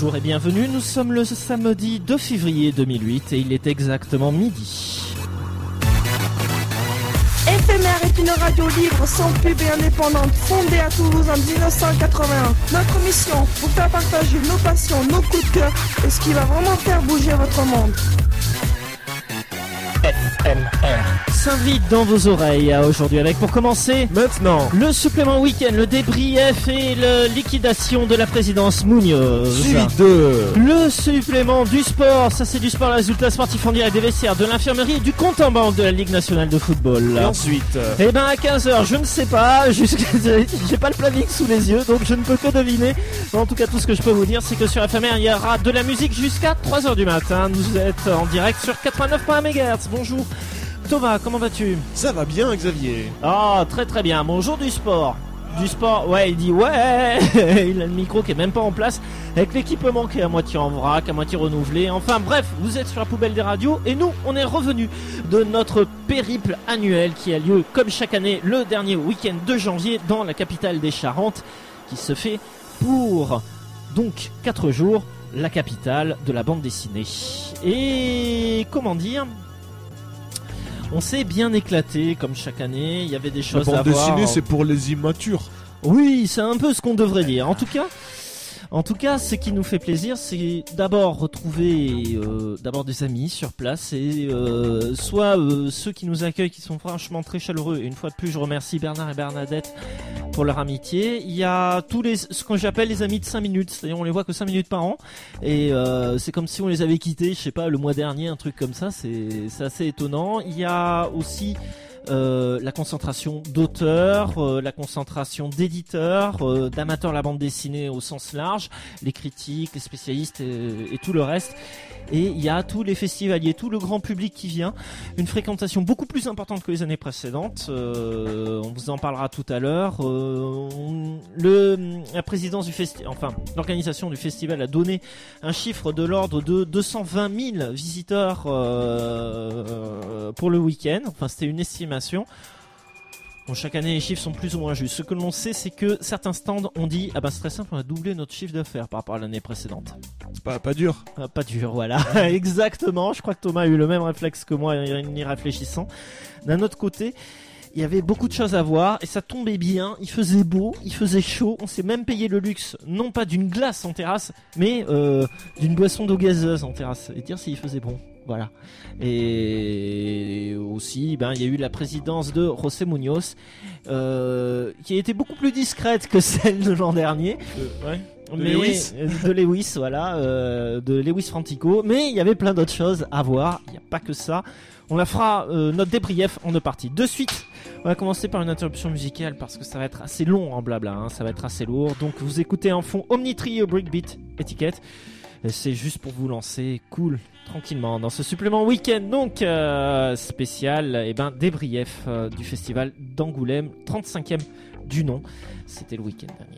bonjour et bienvenue, nous sommes le samedi 2 février 2008 et il est exactement midi. Éphémère est une radio libre, sans pub et indépendante, fondée à Toulouse en 1981. Notre mission, vous faire partager nos passions, nos coups de cœur et ce qui va vraiment faire bouger votre monde. FMR s'invite dans vos oreilles aujourd'hui avec, pour commencer, maintenant, le supplément week-end, le débrief et la liquidation de la présidence Munoz. suivi de Le supplément du sport, ça c'est du sport, le résultat sportif en direct des vestiaires, de l'infirmerie et du compte en banque de la Ligue nationale de football. et ensuite Eh ben à 15h, je ne sais pas, j'ai pas le planning sous les yeux, donc je ne peux que deviner. En tout cas, tout ce que je peux vous dire, c'est que sur FMR, il y aura de la musique jusqu'à 3h du matin. Vous êtes en direct sur 89.1 MHz. Bonjour Thomas, comment vas-tu? ça va bien Xavier. Ah, très très bien. Bonjour du sport. Du sport, ouais, il dit ouais. Il a le micro qui est même pas en place, avec l'équipement qui est à moitié en vrac, à moitié renouvelé. Enfin bref, vous êtes sur la poubelle des radios et nous, on est revenus de notre périple annuel qui a lieu comme chaque année le dernier week-end de janvier dans la capitale des Charentes, qui se fait pour donc 4 jours la capitale de la bande dessinée. Et comment dire, on s'est bien éclaté comme chaque année. Il y avait des La choses bande à voir. dessinée, c'est pour les immatures. Oui, c'est un peu ce qu'on devrait dire. En tout cas, ce qui nous fait plaisir, c'est d'abord retrouver d'abord des amis sur place et soit ceux qui nous accueillent, qui sont franchement très chaleureux. Et une fois de plus, je remercie Bernard et Bernadette pour leur amitié. Il y a tous ce que j'appelle les amis de 5 minutes, c'est-à-dire on les voit que 5 minutes par an et c'est comme si on les avait quittés, je sais pas, le mois dernier, un truc comme ça. C'est assez étonnant. Il y a aussi la concentration d'auteurs, la concentration d'éditeurs, d'amateurs de la bande dessinée au sens large, les critiques, les spécialistes et tout le reste. Et il y a tous les festivaliers, tout le grand public qui vient, une fréquentation beaucoup plus importante que les années précédentes. On vous en parlera tout à l'heure. La présidence du festival, enfin l'organisation du festival a donné un chiffre de l'ordre de 220 000 visiteurs pour le week-end. Enfin, c'était une estimation. Bon, chaque année, les chiffres sont plus ou moins justes. Ce que l'on sait, c'est que certains stands ont dit « Ah ben c'est très simple, on a doublé notre chiffre d'affaires par rapport à l'année précédente. » C'est pas dur. Pas dur, voilà. Exactement. Je crois que Thomas a eu le même réflexe que moi en y réfléchissant. D'un autre côté, il y avait beaucoup de choses à voir et ça tombait bien. Il faisait beau, il faisait chaud. On s'est même payé le luxe, non pas d'une glace en terrasse, mais d'une boisson d'eau gazeuse en terrasse. Et dire s'il faisait bon. Voilà. Et aussi, il y a eu la présidence de José Munoz, qui a été beaucoup plus discrète que celle de l'an dernier. Ouais. De Lewis, voilà, de Lewis Frantico. Mais il y avait plein d'autres choses à voir. Il n'y a pas que ça. On la fera notre débrief en 2 parties. De suite, on va commencer par une interruption musicale parce que ça va être assez long en blabla. Hein, ça va être assez lourd. Donc vous écoutez en fond Omnitry Breakbeat Etiquette. Et c'est juste pour vous lancer cool, tranquillement dans ce supplément week-end donc spécial débrief du festival d'Angoulême, 35e du nom. C'était le week-end dernier.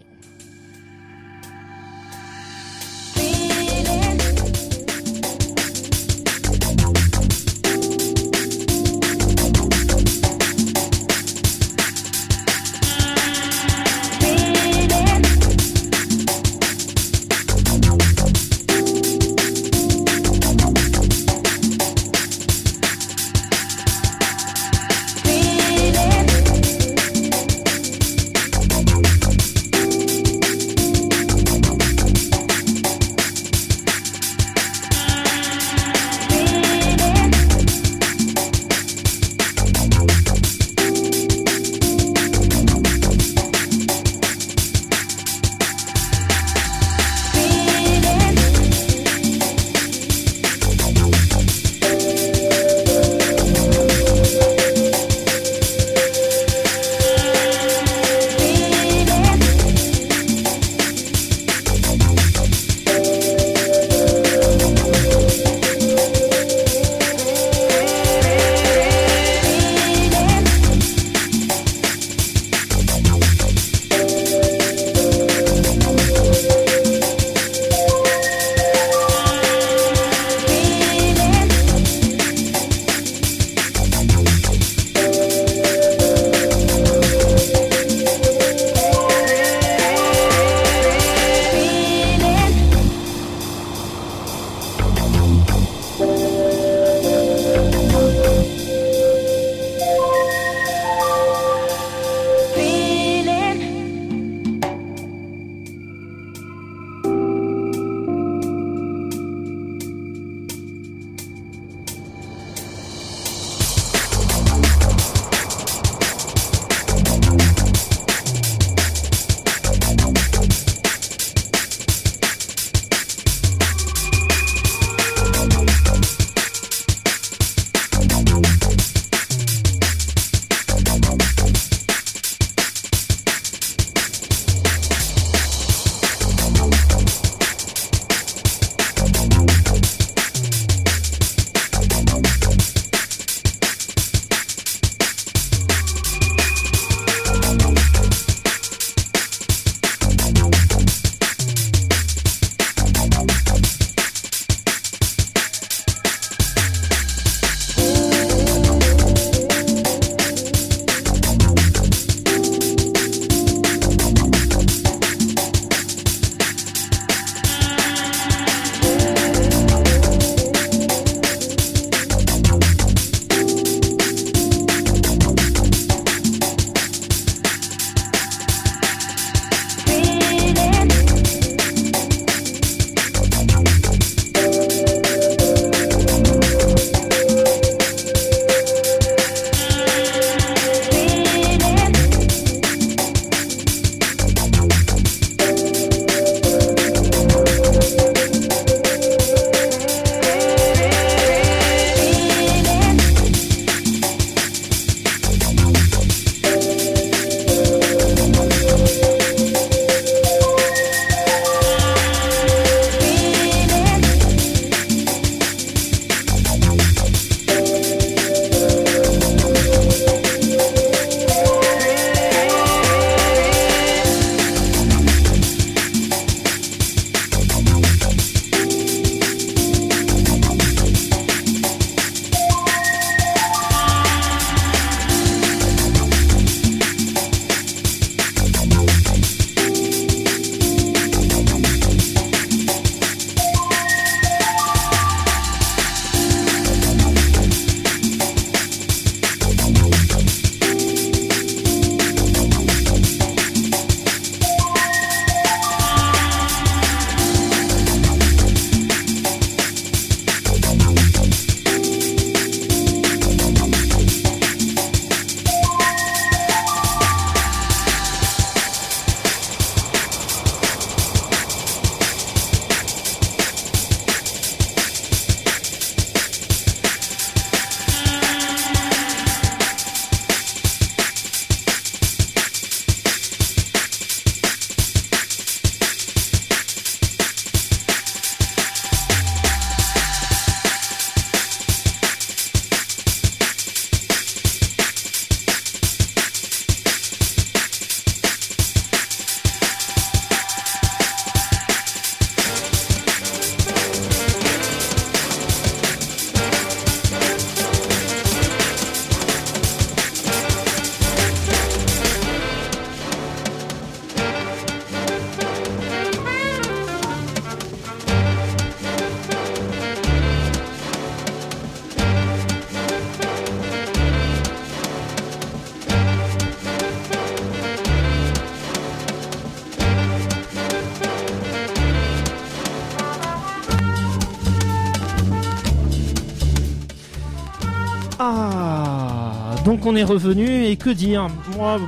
donc on est revenu et que dire. Moi,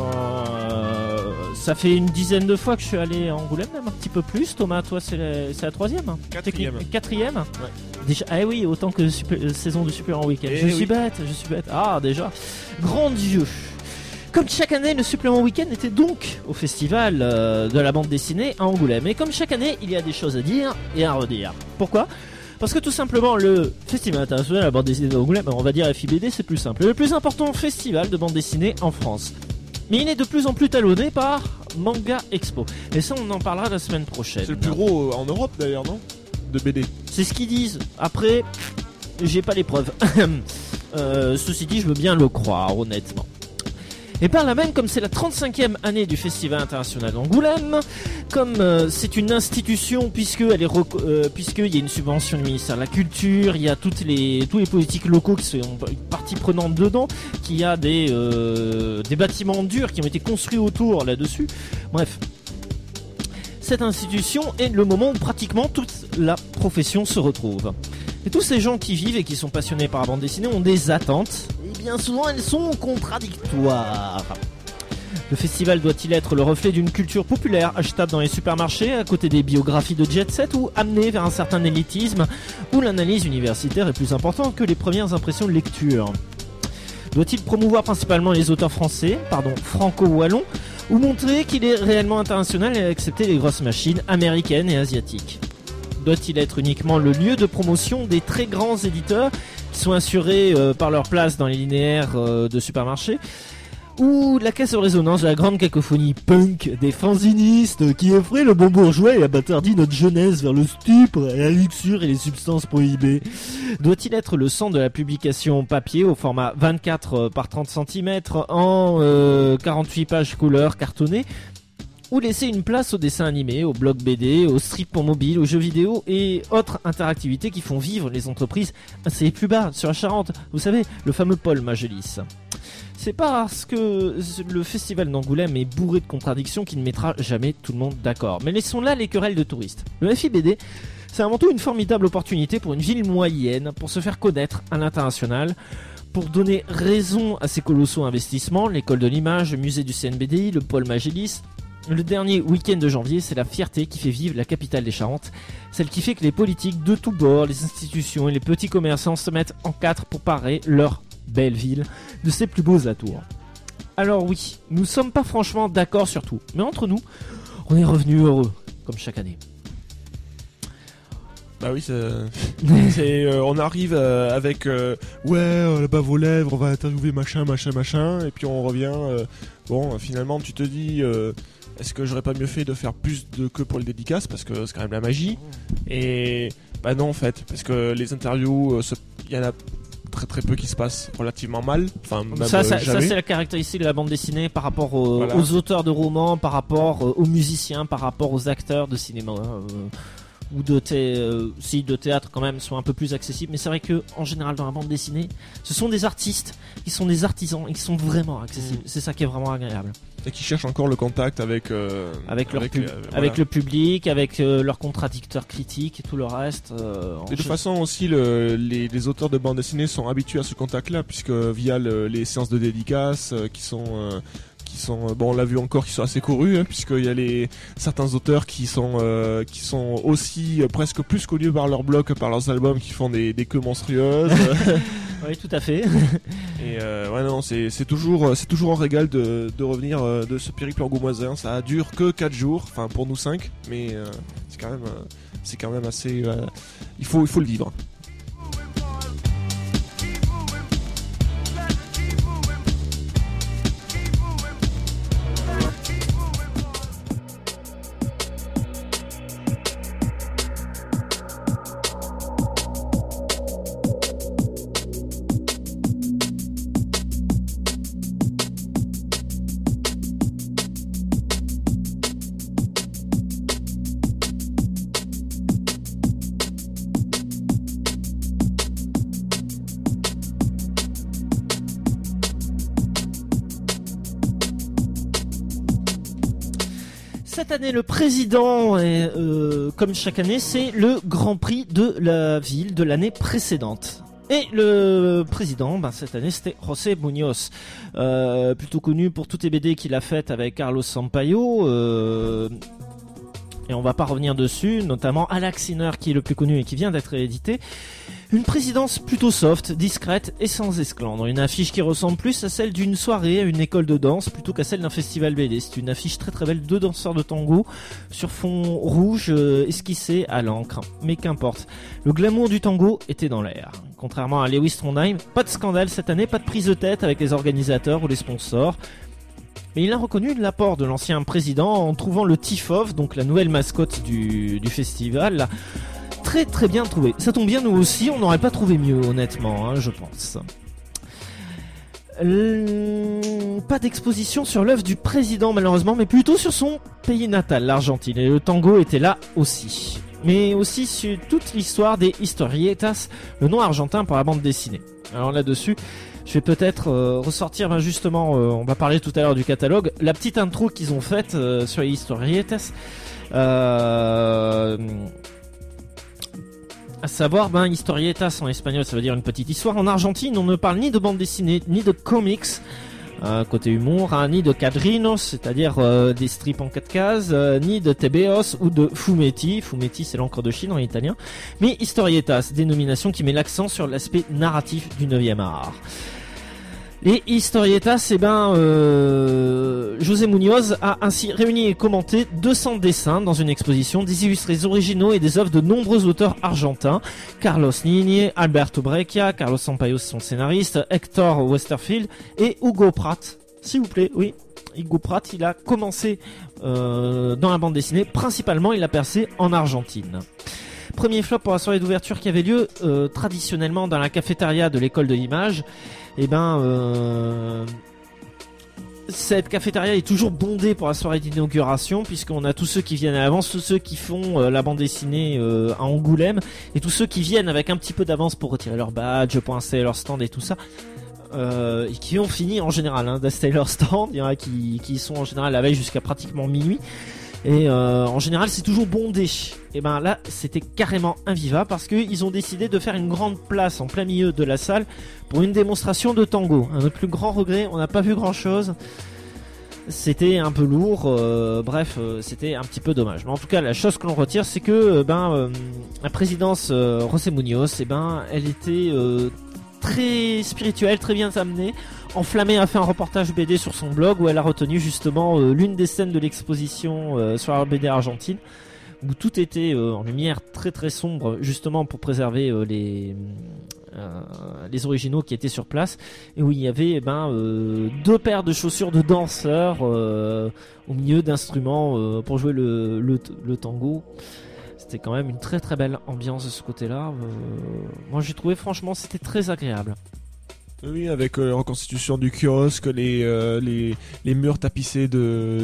ça fait une dizaine de fois que je suis allé à Angoulême, même un petit peu plus. Thomas, toi, c'est la troisième. Quatrième. Ouais. Déjà, ah oui, autant que saison de Super en week-end. Je suis bête. Ah, déjà. Grand Dieu. Comme chaque année, le supplément week-end était donc au festival de la bande dessinée à Angoulême. Et comme chaque année, il y a des choses à dire et à redire. Pourquoi ? Parce que tout simplement, le Festival international de la bande dessinée d'Angoulême, on va dire FIBD, c'est plus simple. Le plus important festival de bande dessinée en France. Mais il est de plus en plus talonné par Manga Expo. Et ça, on en parlera la semaine prochaine. C'est le plus gros en Europe d'ailleurs, non ? De BD. C'est ce qu'ils disent. Après, j'ai pas les preuves. Ceci dit, je veux bien le croire, honnêtement. Et par là même, comme c'est la 35e année du Festival international d'Angoulême, comme c'est une institution puisqu'il y a une subvention du ministère de la Culture, il y a tous les politiques locaux qui sont partie prenante dedans, qu'il y a des bâtiments durs qui ont été construits autour là-dessus. Bref, cette institution est le moment où pratiquement toute la profession se retrouve. Et tous ces gens qui vivent et qui sont passionnés par la bande dessinée ont des attentes, et bien souvent elles sont contradictoires. Le festival doit-il être le reflet d'une culture populaire achetable dans les supermarchés à côté des biographies de jet set, ou amené vers un certain élitisme où l'analyse universitaire est plus importante que les premières impressions de lecture? Doit-il promouvoir principalement les auteurs franco-wallons, ou montrer qu'il est réellement international et accepter les grosses machines américaines et asiatiques? Doit-il être uniquement le lieu de promotion des très grands éditeurs qui sont assurés par leur place dans les linéaires de supermarchés, ou la caisse de résonance de la grande cacophonie punk des fanzinistes qui offraient le bon bourgeois et abattardit notre jeunesse vers le stupre, la luxure et les substances prohibées? Doit-il être le centre de la publication papier au format 24 par 30 cm en 48 pages couleur cartonnées, ou laisser une place aux dessins animés, aux blogs BD, aux strips pour mobile, aux jeux vidéo et autres interactivités qui font vivre les entreprises? C'est plus bas, sur la Charente, vous savez, le fameux pôle Magelis. C'est parce que le festival d'Angoulême est bourré de contradictions qu'il ne mettra jamais tout le monde d'accord. Mais laissons là les querelles de touristes. Le FIBD, c'est avant tout une formidable opportunité pour une ville moyenne pour se faire connaître à l'international, pour donner raison à ces colossaux investissements, l'école de l'image, le musée du CNBDI, le pôle Magelis. Le dernier week-end de janvier, c'est la fierté qui fait vivre la capitale des Charentes, celle qui fait que les politiques de tous bords, les institutions et les petits commerçants se mettent en quatre pour parer leur belle ville de ses plus beaux atours. Alors oui, nous sommes pas franchement d'accord sur tout, mais entre nous, on est revenus heureux, comme chaque année. Bah oui, on arrive avec la bave aux lèvres, on va interviewer machin, et puis on revient. Finalement, tu te dis, est-ce que j'aurais pas mieux fait de faire plus de que pour les dédicaces, parce que c'est quand même la magie. Et bah non en fait, parce que les interviews, il y en a très très peu qui se passent relativement mal. Enfin, même ça jamais. c'est la caractéristique de la bande dessinée par rapport aux auteurs de romans, par rapport aux musiciens, par rapport aux acteurs de cinéma. Ou de théâtre quand même sont un peu plus accessibles, mais c'est vrai que en général dans la bande dessinée, ce sont des artistes, ils sont des artisans, ils sont vraiment accessibles. C'est ça qui est vraiment agréable. Et qui cherchent encore le contact avec le public, avec leurs contradicteurs critiques et tout le reste. Et de toute façon aussi, les auteurs de bande dessinée sont habitués à ce contact-là, puisque via les séances de dédicaces qui sont on l'a vu encore, qui sont assez courus, puisqu'il y a certains auteurs qui sont aussi presque plus connus par leur blog que par leurs albums, qui font des queues monstrueuses. Oui, tout à fait. Et c'est toujours un régal de revenir de ce périple angoumoisin. Ça dure que 4 jours, enfin pour nous 5, mais c'est quand même assez. Il faut le vivre. Cette année, le président, comme chaque année, c'est le Grand Prix de la ville de l'année précédente. Et le président, cette année, c'était José Muñoz, plutôt connu pour toutes les BD qu'il a faites avec Carlos Sampaio. Et on va pas revenir dessus, notamment Alaxiner qui est le plus connu et qui vient d'être réédité. Une présidence plutôt soft, discrète et sans esclandre. Une affiche qui ressemble plus à celle d'une soirée à une école de danse plutôt qu'à celle d'un festival BD. C'est une affiche très très belle, 2 danseurs de tango sur fond rouge esquissé à l'encre. Mais qu'importe, le glamour du tango était dans l'air. Contrairement à Lewis Trondheim, pas de scandale cette année, pas de prise de tête avec les organisateurs ou les sponsors. Mais il a reconnu l'apport de l'ancien président en trouvant le Tifof, donc la nouvelle mascotte du festival, là, très très bien trouvé. Ça tombe bien, nous aussi, on n'aurait pas trouvé mieux, honnêtement, je pense. Pas d'exposition sur l'œuvre du président, malheureusement, mais plutôt sur son pays natal, l'Argentine. Et le tango était là aussi. Mais aussi sur toute l'histoire des historietas, le nom argentin pour la bande dessinée. Alors là-dessus, je vais peut-être ressortir justement, on va parler tout à l'heure du catalogue, la petite intro qu'ils ont faite sur les historietas. À savoir, historietas en espagnol, ça veut dire une petite histoire. En Argentine, on ne parle ni de bande dessinée, ni de comics, côté humour, ni de quadrinos, c'est-à-dire des strips en 4 cases, ni de tebeos ou de fumetti. Fumetti, c'est l'encre de Chine en italien. Mais historietas, dénomination qui met l'accent sur l'aspect narratif du 9e art. Les historietas, José Muñoz a ainsi réuni et commenté 200 dessins dans une exposition, des illustrés originaux et des œuvres de nombreux auteurs argentins. Carlos Niñe, Alberto Breccia, Carlos Sampaio, son scénariste, Hector Westerfield et Hugo Pratt. S'il vous plaît, oui. Hugo Pratt, il a commencé dans la bande dessinée. Principalement, il a percé en Argentine. Premier flop pour la soirée d'ouverture qui avait lieu traditionnellement dans la cafétéria de l'école de l'image. Cette cafétéria est toujours bondée pour la soirée d'inauguration, puisqu'on a tous ceux qui viennent à l'avance, tous ceux qui font la bande dessinée à Angoulême, et tous ceux qui viennent avec un petit peu d'avance pour retirer leur badge, pour installer leur stand et tout ça. Et qui ont fini en général d'installer leur stand. Il y en a qui sont en général la veille jusqu'à pratiquement minuit. Et en général c'est toujours bondé. Et là c'était carrément invivable parce qu'ils ont décidé de faire une grande place en plein milieu de la salle pour une démonstration de tango. Un autre plus grand regret, on n'a pas vu grand chose. C'était un peu lourd, c'était un petit peu dommage. Mais en tout cas la chose que l'on retire c'est que la présidence José Muñoz, elle était très spirituelle, très bien amenée. Enflammée a fait un reportage BD sur son blog où elle a retenu justement l'une des scènes de l'exposition sur la BD argentine où tout était en lumière très très sombre justement pour préserver les originaux qui étaient sur place et où il y avait 2 paires de chaussures de danseurs au milieu d'instruments pour jouer le tango. C'était quand même une très très belle ambiance de ce côté-là. Moi j'ai trouvé franchement c'était très agréable. Oui, avec la reconstitution du kiosque, les murs tapissés de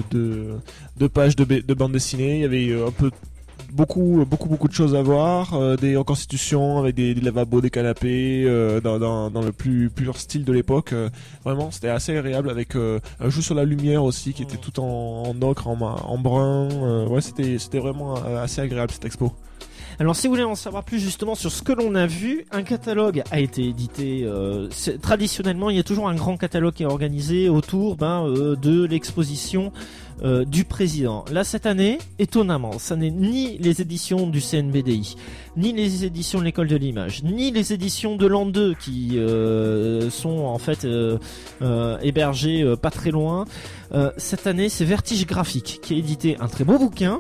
pages de bande dessinée. Il y avait beaucoup de choses à voir, des reconstitutions avec des lavabos, des canapés, dans le plus pur style de l'époque. Vraiment, c'était assez agréable avec un jeu sur la lumière aussi qui était tout en ocre, en brun. C'était vraiment assez agréable cette expo. Alors si vous voulez en savoir plus justement sur ce que l'on a vu, un catalogue a été édité. Traditionnellement, il y a toujours un grand catalogue qui est organisé autour de l'exposition du président. Là cette année, étonnamment, ça n'est ni les éditions du CNBDI, ni les éditions de l'école de l'image, ni les éditions de l'an 2 qui sont en fait hébergées pas très loin. Cette année, c'est Vertige Graphique qui a édité un très beau bouquin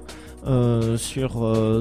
sur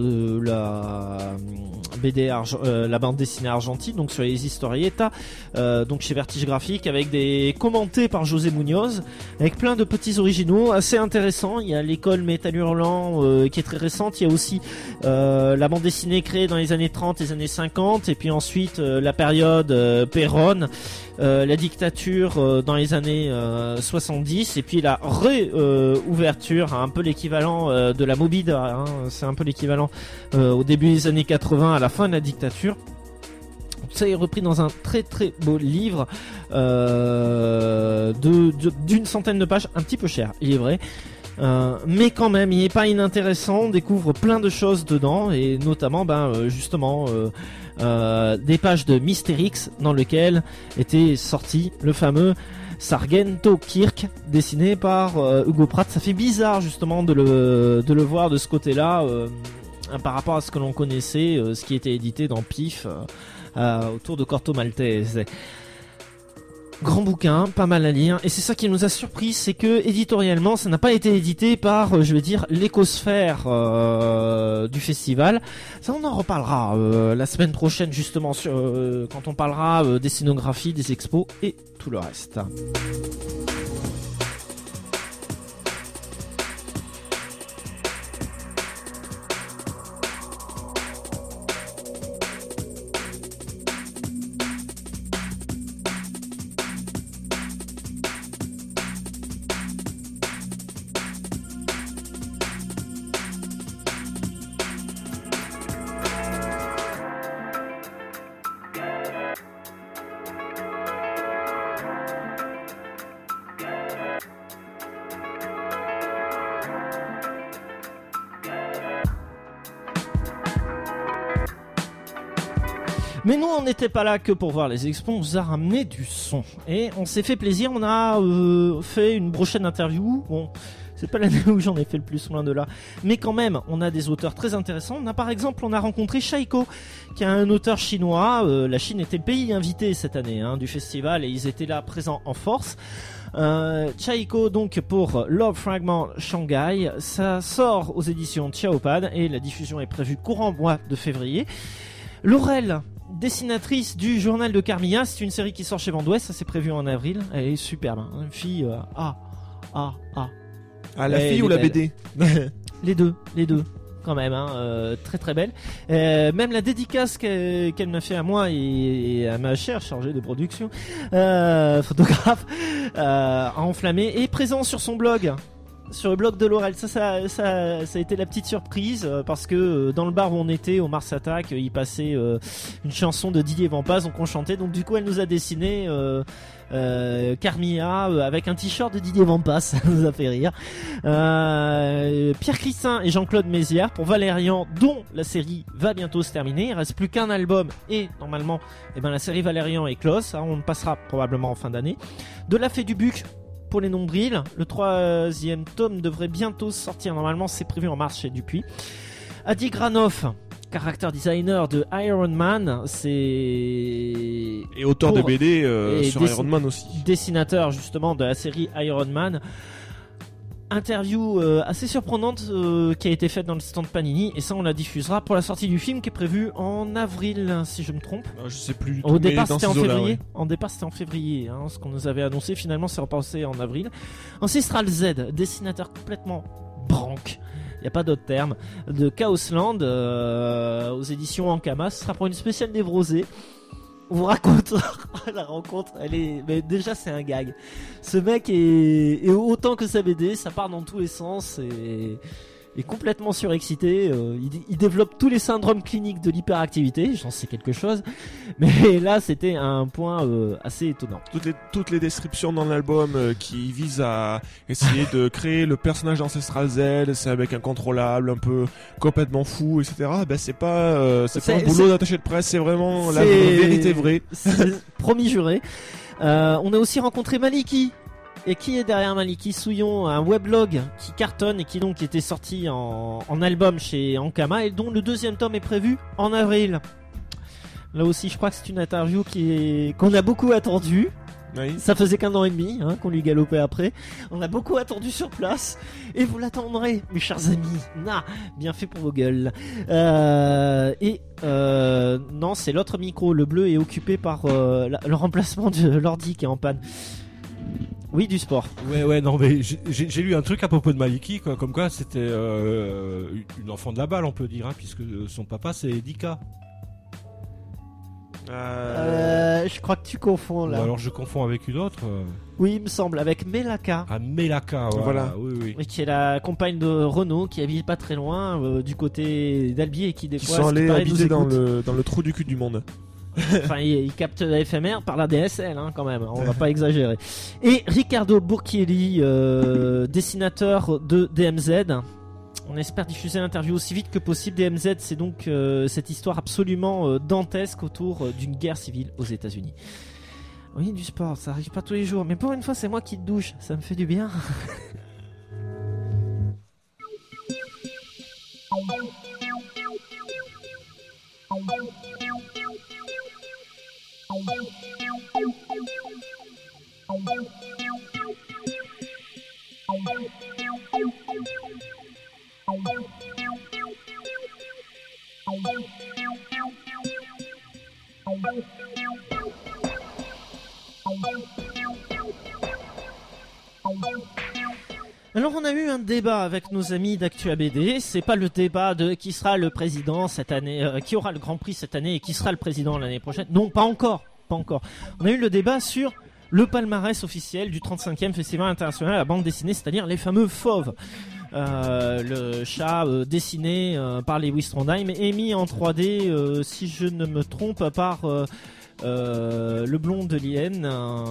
la BD la bande dessinée argentine, donc sur les historietas, donc chez Vertige Graphique, avec des commentés par José Muñoz, avec plein de petits originaux assez intéressants. Il y a l'école Métal Hurlant qui est très récente. Il y a aussi la bande dessinée créée dans les années 30 et les années 50, et puis ensuite la période Perón, la dictature dans les années 70, et puis la réouverture, un peu l'équivalent de la Mobida, c'est un peu l'équivalent au début des années 80 à la fin de la dictature. Tout ça est repris dans un très très beau livre d'une centaine de pages, un petit peu cher, il est vrai. Mais quand même, il est pas inintéressant. On découvre plein de choses dedans, et notamment, justement, des pages de Mysterix dans lesquelles était sorti le fameux Sargento Kirk, dessiné par Hugo Pratt. Ça fait bizarre justement de le voir de ce côté-là, par rapport à ce que l'on connaissait, ce qui était édité dans Pif autour de Corto Maltese. Grand bouquin, pas mal à lire, et c'est ça qui nous a surpris, c'est que éditorialement ça n'a pas été édité par, l'écosphère du festival. Ça, on en reparlera la semaine prochaine justement quand on parlera des scénographies, des expos et tout le reste. Mais nous, on n'était pas là que pour voir les expos, on vous a ramené du son. Et on s'est fait plaisir, on a fait une prochaine interview. Bon, c'est pas l'année où j'en ai fait le plus, loin de là. Mais quand même, on a des auteurs très intéressants. Par exemple, on a rencontré Shaiko, qui est un auteur chinois. La Chine était le pays invité cette année du festival, et ils étaient là présents en force. Shaiko donc pour Love Fragment Shanghai, ça sort aux éditions Xiaopan et la diffusion est prévue courant mois de février. Laurel, dessinatrice du journal de Carmilla, c'est une série qui sort chez Vent d'Ouest, ça c'est prévu en avril, elle est superbe, une fille la fille ou la BD? Les deux quand même, très très belle. Même la dédicace qu'elle m'a fait à moi et à ma chère chargée de production, photographe, a enflammé, et présent sur son blog. Sur le blog de Laurel, ça a été la petite surprise, parce que dans le bar où on était, au Mars Attack, il passait une chanson de Didier Vampas, donc on chantait, donc du coup elle nous a dessiné Carmilla avec un t-shirt de Didier Vampas, ça nous a fait rire. Pierre Christin et Jean-Claude Mézières pour Valérian, dont la série va bientôt se terminer, il reste plus qu'un album et normalement la série Valérian est close, on le passera probablement en fin d'année. De la Fée du Buc pour les nombrils, le 3e tome devrait bientôt sortir, normalement c'est prévu en mars chez Dupuis. Adi Granoff, character designer de Iron Man, et auteur de BD sur Iron Man aussi, dessinateur justement de la série Iron Man. Interview assez surprenante qui a été faite dans le stand Panini, et ça on la diffusera pour la sortie du film qui est prévue en avril, si je me trompe. Je sais plus du tout. Au départ c'était en février. En départ c'était en février, ce qu'on nous avait annoncé, finalement c'est repassé en avril. Ancestral Z, dessinateur complètement branque, il n'y a pas d'autre terme, de Chaosland aux éditions Ankama. Ce sera pour une spéciale névrosée. On vous raconte la rencontre, mais déjà c'est un gag. Ce mec est autant que sa BD, ça part dans tous les sens et est complètement surexcité. Il développe tous les syndromes cliniques de l'hyperactivité, j'en sais quelque chose. Mais là c'était un point assez étonnant. Toutes les descriptions dans l'album qui visent à essayer de créer le personnage d'Ancestral Z, c'est avec incontrôlable, un peu complètement fou, etc. C'est pas un boulot d'attaché de presse, c'est vraiment la vérité vraie. Promis juré. On a aussi rencontré Maliki. Et qui est derrière Maliki Souillon, un weblog qui cartonne et qui donc était sorti en album chez Ankama, et dont le 2e tome est prévu en avril. Là aussi je crois que c'est une interview qu'on a beaucoup attendu. Oui. Ça faisait qu'un an et demi qu'on lui galopait après. On a beaucoup attendu sur place, et vous l'attendrez, mes chers amis. Bien fait pour vos gueules. Non, c'est l'autre micro, le bleu est occupé par le remplacement de l'ordi qui est en panne. Oui, du sport. Ouais, non, mais j'ai lu un truc à propos de Maliki, comme quoi c'était une enfant de la balle, on peut dire, puisque son papa c'est Dika. Je crois que tu confonds là. Ou alors je confonds avec une autre. Oui, il me semble, avec Melaka. Ah, Melaka, voilà. Oui. Et qui est la compagne de Renaud, qui habite pas très loin, du côté d'Albi, et qui des fois sont allés habiter dans le trou du cul du monde. Enfin, il capte la FMR par la DSL, hein, quand même. On va pas exagérer. Et Riccardo Burchielli, dessinateur de DMZ. On espère diffuser l'interview aussi vite que possible. DMZ, c'est donc cette histoire absolument dantesque autour d'une guerre civile aux États-Unis. Oui, du sport, ça arrive pas tous les jours, mais pour une fois, c'est moi qui te douche, ça me fait du bien. Alors on a eu un débat avec nos amis d'Actua BD. C'est pas le débat de qui sera le président cette année, qui aura le Grand Prix cette année et qui sera le président l'année prochaine. Non, pas encore. On a eu le débat sur le palmarès officiel du 35e Festival international à la bande dessinée, c'est-à-dire les fameux Fauves. Le chat dessiné par Lewis Trondheim et mis en 3D, si je ne me trompe, par le blond de Lien.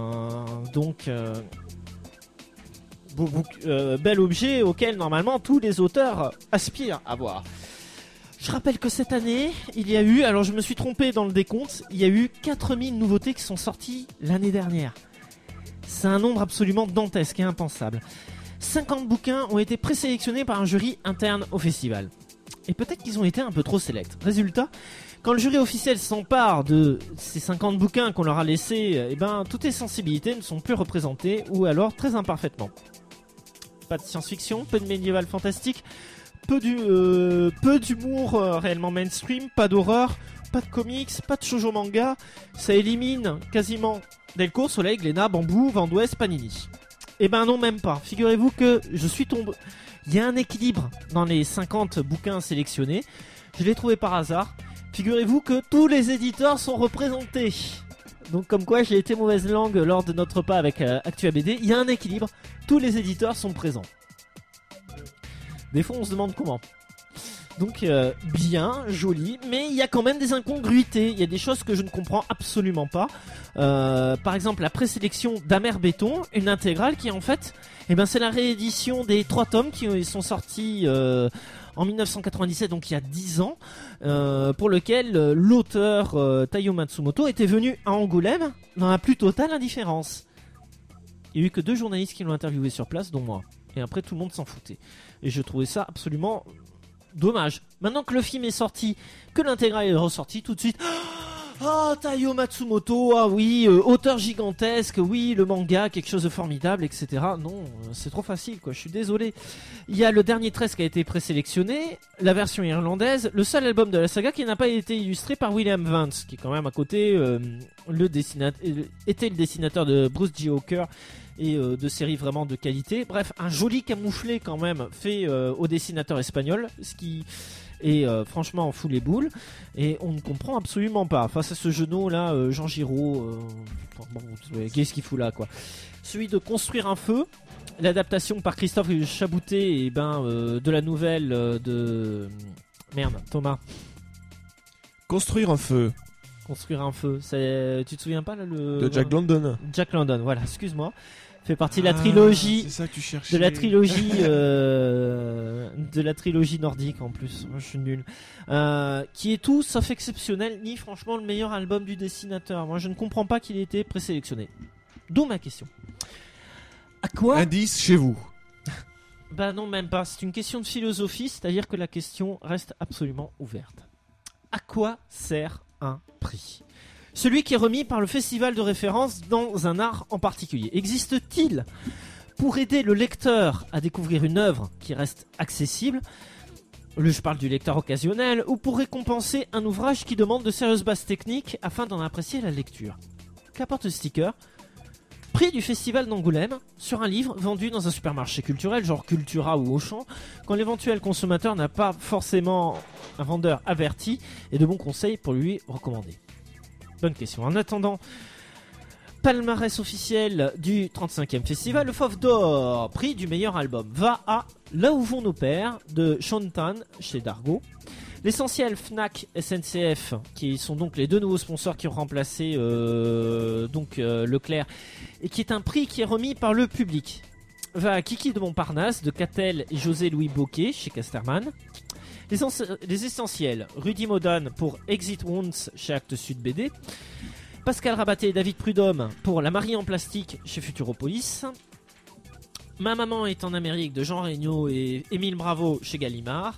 Bel objet auquel normalement tous les auteurs aspirent à voir. Je rappelle que cette année, il y a eu, alors je me suis trompé dans le décompte, il y a eu 4000 nouveautés qui sont sorties l'année dernière. C'est un nombre absolument dantesque et impensable. 50 bouquins ont été présélectionnés par un jury interne au festival. Et peut-être qu'ils ont été un peu trop sélects. Résultat, quand le jury officiel s'empare de ces 50 bouquins qu'on leur a laissés, toutes les sensibilités ne sont plus représentées, ou alors très imparfaitement. Pas de science-fiction, peu de médiéval fantastique, peu d'humour réellement mainstream, pas d'horreur, pas de comics, pas de shoujo manga. Ça élimine quasiment Delcourt, Soleil, Glénat, Bambou, Vent d'Ouest, Panini. Eh ben non, même pas. Figurez-vous que je suis tombé... Il y a un équilibre dans les 50 bouquins sélectionnés. Je l'ai trouvé par hasard. Figurez-vous que tous les éditeurs sont représentés. Donc comme quoi j'ai été mauvaise langue lors de notre pas avec Actua BD. Il y a un équilibre. Tous les éditeurs sont présents. Des fois on se demande comment. Donc bien, joli, mais il y a quand même des incongruités. Il y a des choses que je ne comprends absolument pas. Par exemple la présélection d'Amer Béton, une intégrale qui en fait, c'est la réédition des 3 tomes qui sont sortis en 1997, donc il y a 10 ans, pour lequel l'auteur Taiyo Matsumoto était venu à Angoulême dans la plus totale indifférence. Il n'y a eu que 2 journalistes qui l'ont interviewé sur place, dont moi. Et après tout le monde s'en foutait. Et je trouvais ça absolument dommage. Maintenant que le film est sorti, que l'intégrale est ressortie, tout de suite... Ah, Taiyo Matsumoto, ah oui, auteur gigantesque, oui, le manga, quelque chose de formidable, etc. Non, c'est trop facile, quoi, je suis désolé. Il y a le dernier 13 qui a été présélectionné, la version irlandaise, le seul album de la saga qui n'a pas été illustré par William Vance, qui est quand même à côté était le dessinateur de Bruce J. Hawker et de séries vraiment de qualité. Bref, un joli camouflet quand même fait au dessinateur espagnol, ce qui... Et franchement on fout les boules. Et on ne comprend absolument pas face à ce genou là, Jean Giraud, qu'est-ce qu'il fout là, quoi. Celui de Construire un feu, l'adaptation par Christophe Chaboutet de la nouvelle de... Merde, Thomas. Construire un feu, c'est... Tu te souviens pas là, de Jack London. Jack London, voilà, excuse-moi. Fait partie de la trilogie, c'est ça que tu cherchais. de la trilogie nordique en plus. Moi, je suis nul. Qui est tout sauf exceptionnel, ni franchement le meilleur album du dessinateur. Moi, je ne comprends pas qu'il ait été présélectionné. D'où ma question. À quoi... Indice chez vous. Bah non, même pas. C'est une question de philosophie, c'est-à-dire que la question reste absolument ouverte. À quoi sert un prix ? Celui qui est remis par le festival de référence dans un art en particulier. Existe-t-il pour aider le lecteur à découvrir une œuvre qui reste accessible, je parle du lecteur occasionnel, ou pour récompenser un ouvrage qui demande de sérieuses bases techniques afin d'en apprécier la lecture? Qu'apporte le sticker? Prix du festival d'Angoulême sur un livre vendu dans un supermarché culturel genre Cultura ou Auchan, quand l'éventuel consommateur n'a pas forcément un vendeur averti et de bons conseils pour lui recommander. Bonne question. En attendant, palmarès officiel du 35e festival, le Fauve d'Or, prix du meilleur album, va à Là où vont nos pères de Sean Tan chez Dargaud, L'Essentiel, Fnac, SNCF, qui sont donc les deux nouveaux sponsors qui ont remplacé Leclerc, et qui est un prix qui est remis par le public. Va à Kiki de Montparnasse, de Catel et José-Louis Bocquet chez Casterman. Les Essentiels, Rudy Modane pour Exit Wounds chez Actes Sud BD. Pascal Rabaté et David Prudhomme pour La Marie en plastique chez Futuropolis. Ma maman est en Amérique de Jean Regnault et Émile Bravo chez Gallimard.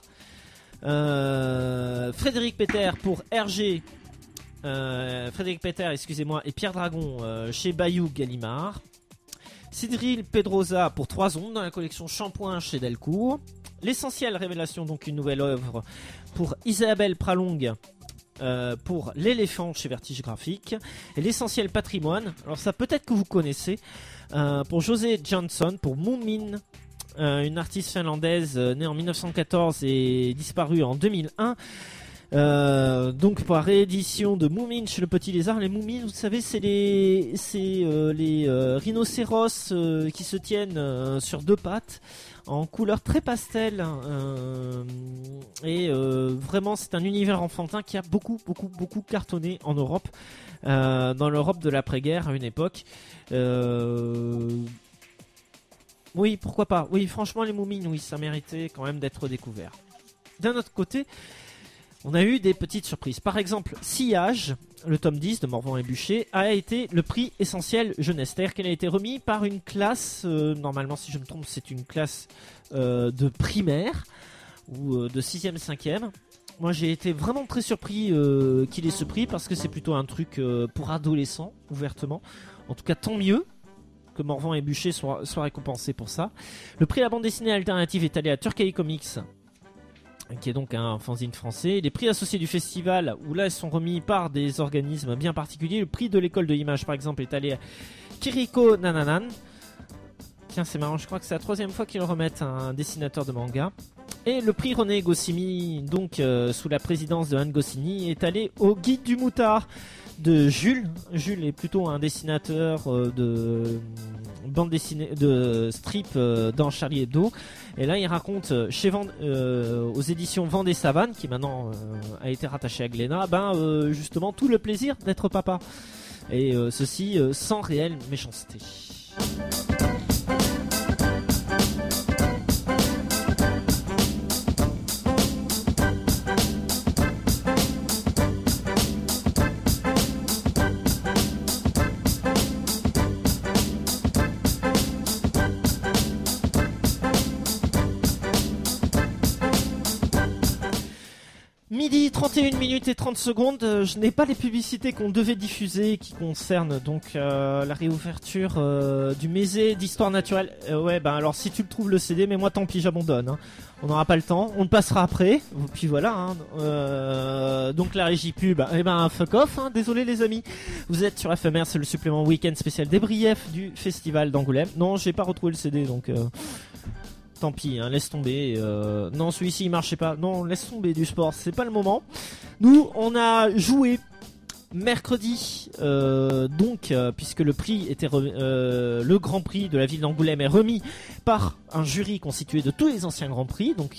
Frédéric Peter pour RG. Frédéric Peter, excusez-moi, et Pierre Dragon chez Bayou Gallimard. Cyril Pedrosa pour 3 ondes dans la collection Shampoing chez Delcourt. L'Essentiel Révélation, donc une nouvelle œuvre pour Isabelle Pralong pour L'éléphant chez Vertige Graphique. Et l'Essentiel Patrimoine, alors ça peut-être que vous connaissez, pour José Jansson pour Moomin, une artiste finlandaise née en 1914 et disparue en 2001. Donc pour la réédition de Moomin chez Le Petit Lézard. Les Moomins, vous savez, c'est les rhinocéros qui se tiennent sur 2 pattes en couleur très pastel, et vraiment c'est un univers enfantin qui a beaucoup cartonné en Europe, dans l'Europe de l'après-guerre à une époque. Oui, pourquoi pas. Oui, franchement, les Moomins, oui, ça méritait quand même d'être découvert. D'un autre côté, on a eu des petites surprises. Par exemple, Sillage, le tome 10 de Morvan et Bûcher, a été le prix Essentiel Jeunesse. C'est-à-dire qu'elle a été remise par une classe, normalement si je me trompe c'est une classe de primaire, ou de 6e, 5e. Moi j'ai été vraiment très surpris qu'il ait ce prix, parce que c'est plutôt un truc pour adolescents, ouvertement. En tout cas tant mieux que Morvan et Bûcher soient récompensés pour ça. Le prix à la bande dessinée alternative est allé à Turkey Comics, qui est donc un fanzine français. Les prix associés du festival, où là ils sont remis par des organismes bien particuliers. Le prix de l'école de l'image par exemple est allé à Kiriko Nananan. Tiens, c'est marrant, je crois que c'est la 3e fois qu'ils le remettent à un dessinateur de manga. Et le prix René Goscinny, donc sous la présidence de Anne Goscinny, est allé au Guide du Moutard de Jules. Jules est plutôt un dessinateur de bande dessinée, de strip dans Charlie Hebdo. Et là, il raconte aux éditions Vendée Savane, qui maintenant a été rattaché à Glénat, justement tout le plaisir d'être papa. Et ceci sans réelle méchanceté. Midi 31 minutes et 30 secondes, je n'ai pas les publicités qu'on devait diffuser qui concernent donc la réouverture du musée d'histoire naturelle. Alors si tu le trouves le CD, mais moi tant pis, j'abandonne. Hein. On n'aura pas le temps, on le passera après. Puis voilà. Hein. Donc la régie pub, fuck off. Hein. Désolé les amis. Vous êtes sur FMR, c'est le supplément week-end spécial débrief du festival d'Angoulême. Non, j'ai pas retrouvé le CD, donc. Tant pis, hein, laisse tomber. Non, celui-ci il marchait pas. Non, laisse tomber du sport, c'est pas le moment. Nous, on a joué mercredi, puisque le prix était le Grand Prix de la ville d'Angoulême est remis par un jury constitué de tous les anciens Grands Prix. Donc,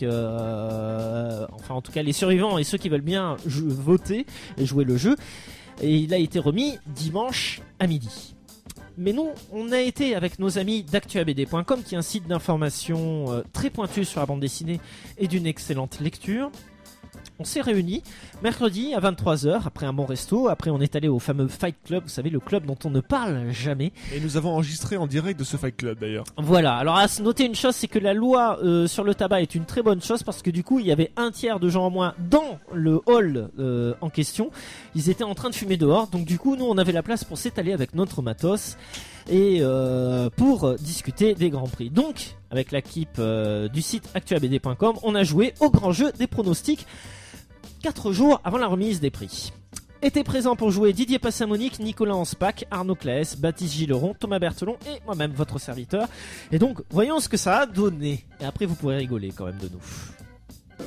en tout cas, les survivants et ceux qui veulent bien voter et jouer le jeu. Et il a été remis dimanche à midi. Mais nous, on a été avec nos amis d'actuabd.com, qui est un site d'information très pointu sur la bande dessinée et d'une excellente lecture. On s'est réunis mercredi à 23h, après un bon resto. Après, on est allé au fameux Fight Club, vous savez, le club dont on ne parle jamais. Et nous avons enregistré en direct de ce Fight Club d'ailleurs. Voilà, alors à noter une chose, c'est que la loi sur le tabac est une très bonne chose, parce que du coup, il y avait un tiers de gens en moins dans le hall en question. Ils étaient en train de fumer dehors, donc du coup, nous, on avait la place pour s'étaler avec notre matos et pour discuter des Grands Prix. Donc, avec l'équipe du site actuabd.com, on a joué au grand jeu des pronostics 4 jours avant la remise des prix. Étaient présents pour jouer Didier Passamonique, Nicolas Anspach, Arnaud Claes, Baptiste Gilleron, Thomas Berthelon et moi-même, votre serviteur. Et donc, voyons ce que ça a donné. Et après, vous pourrez rigoler quand même de nous.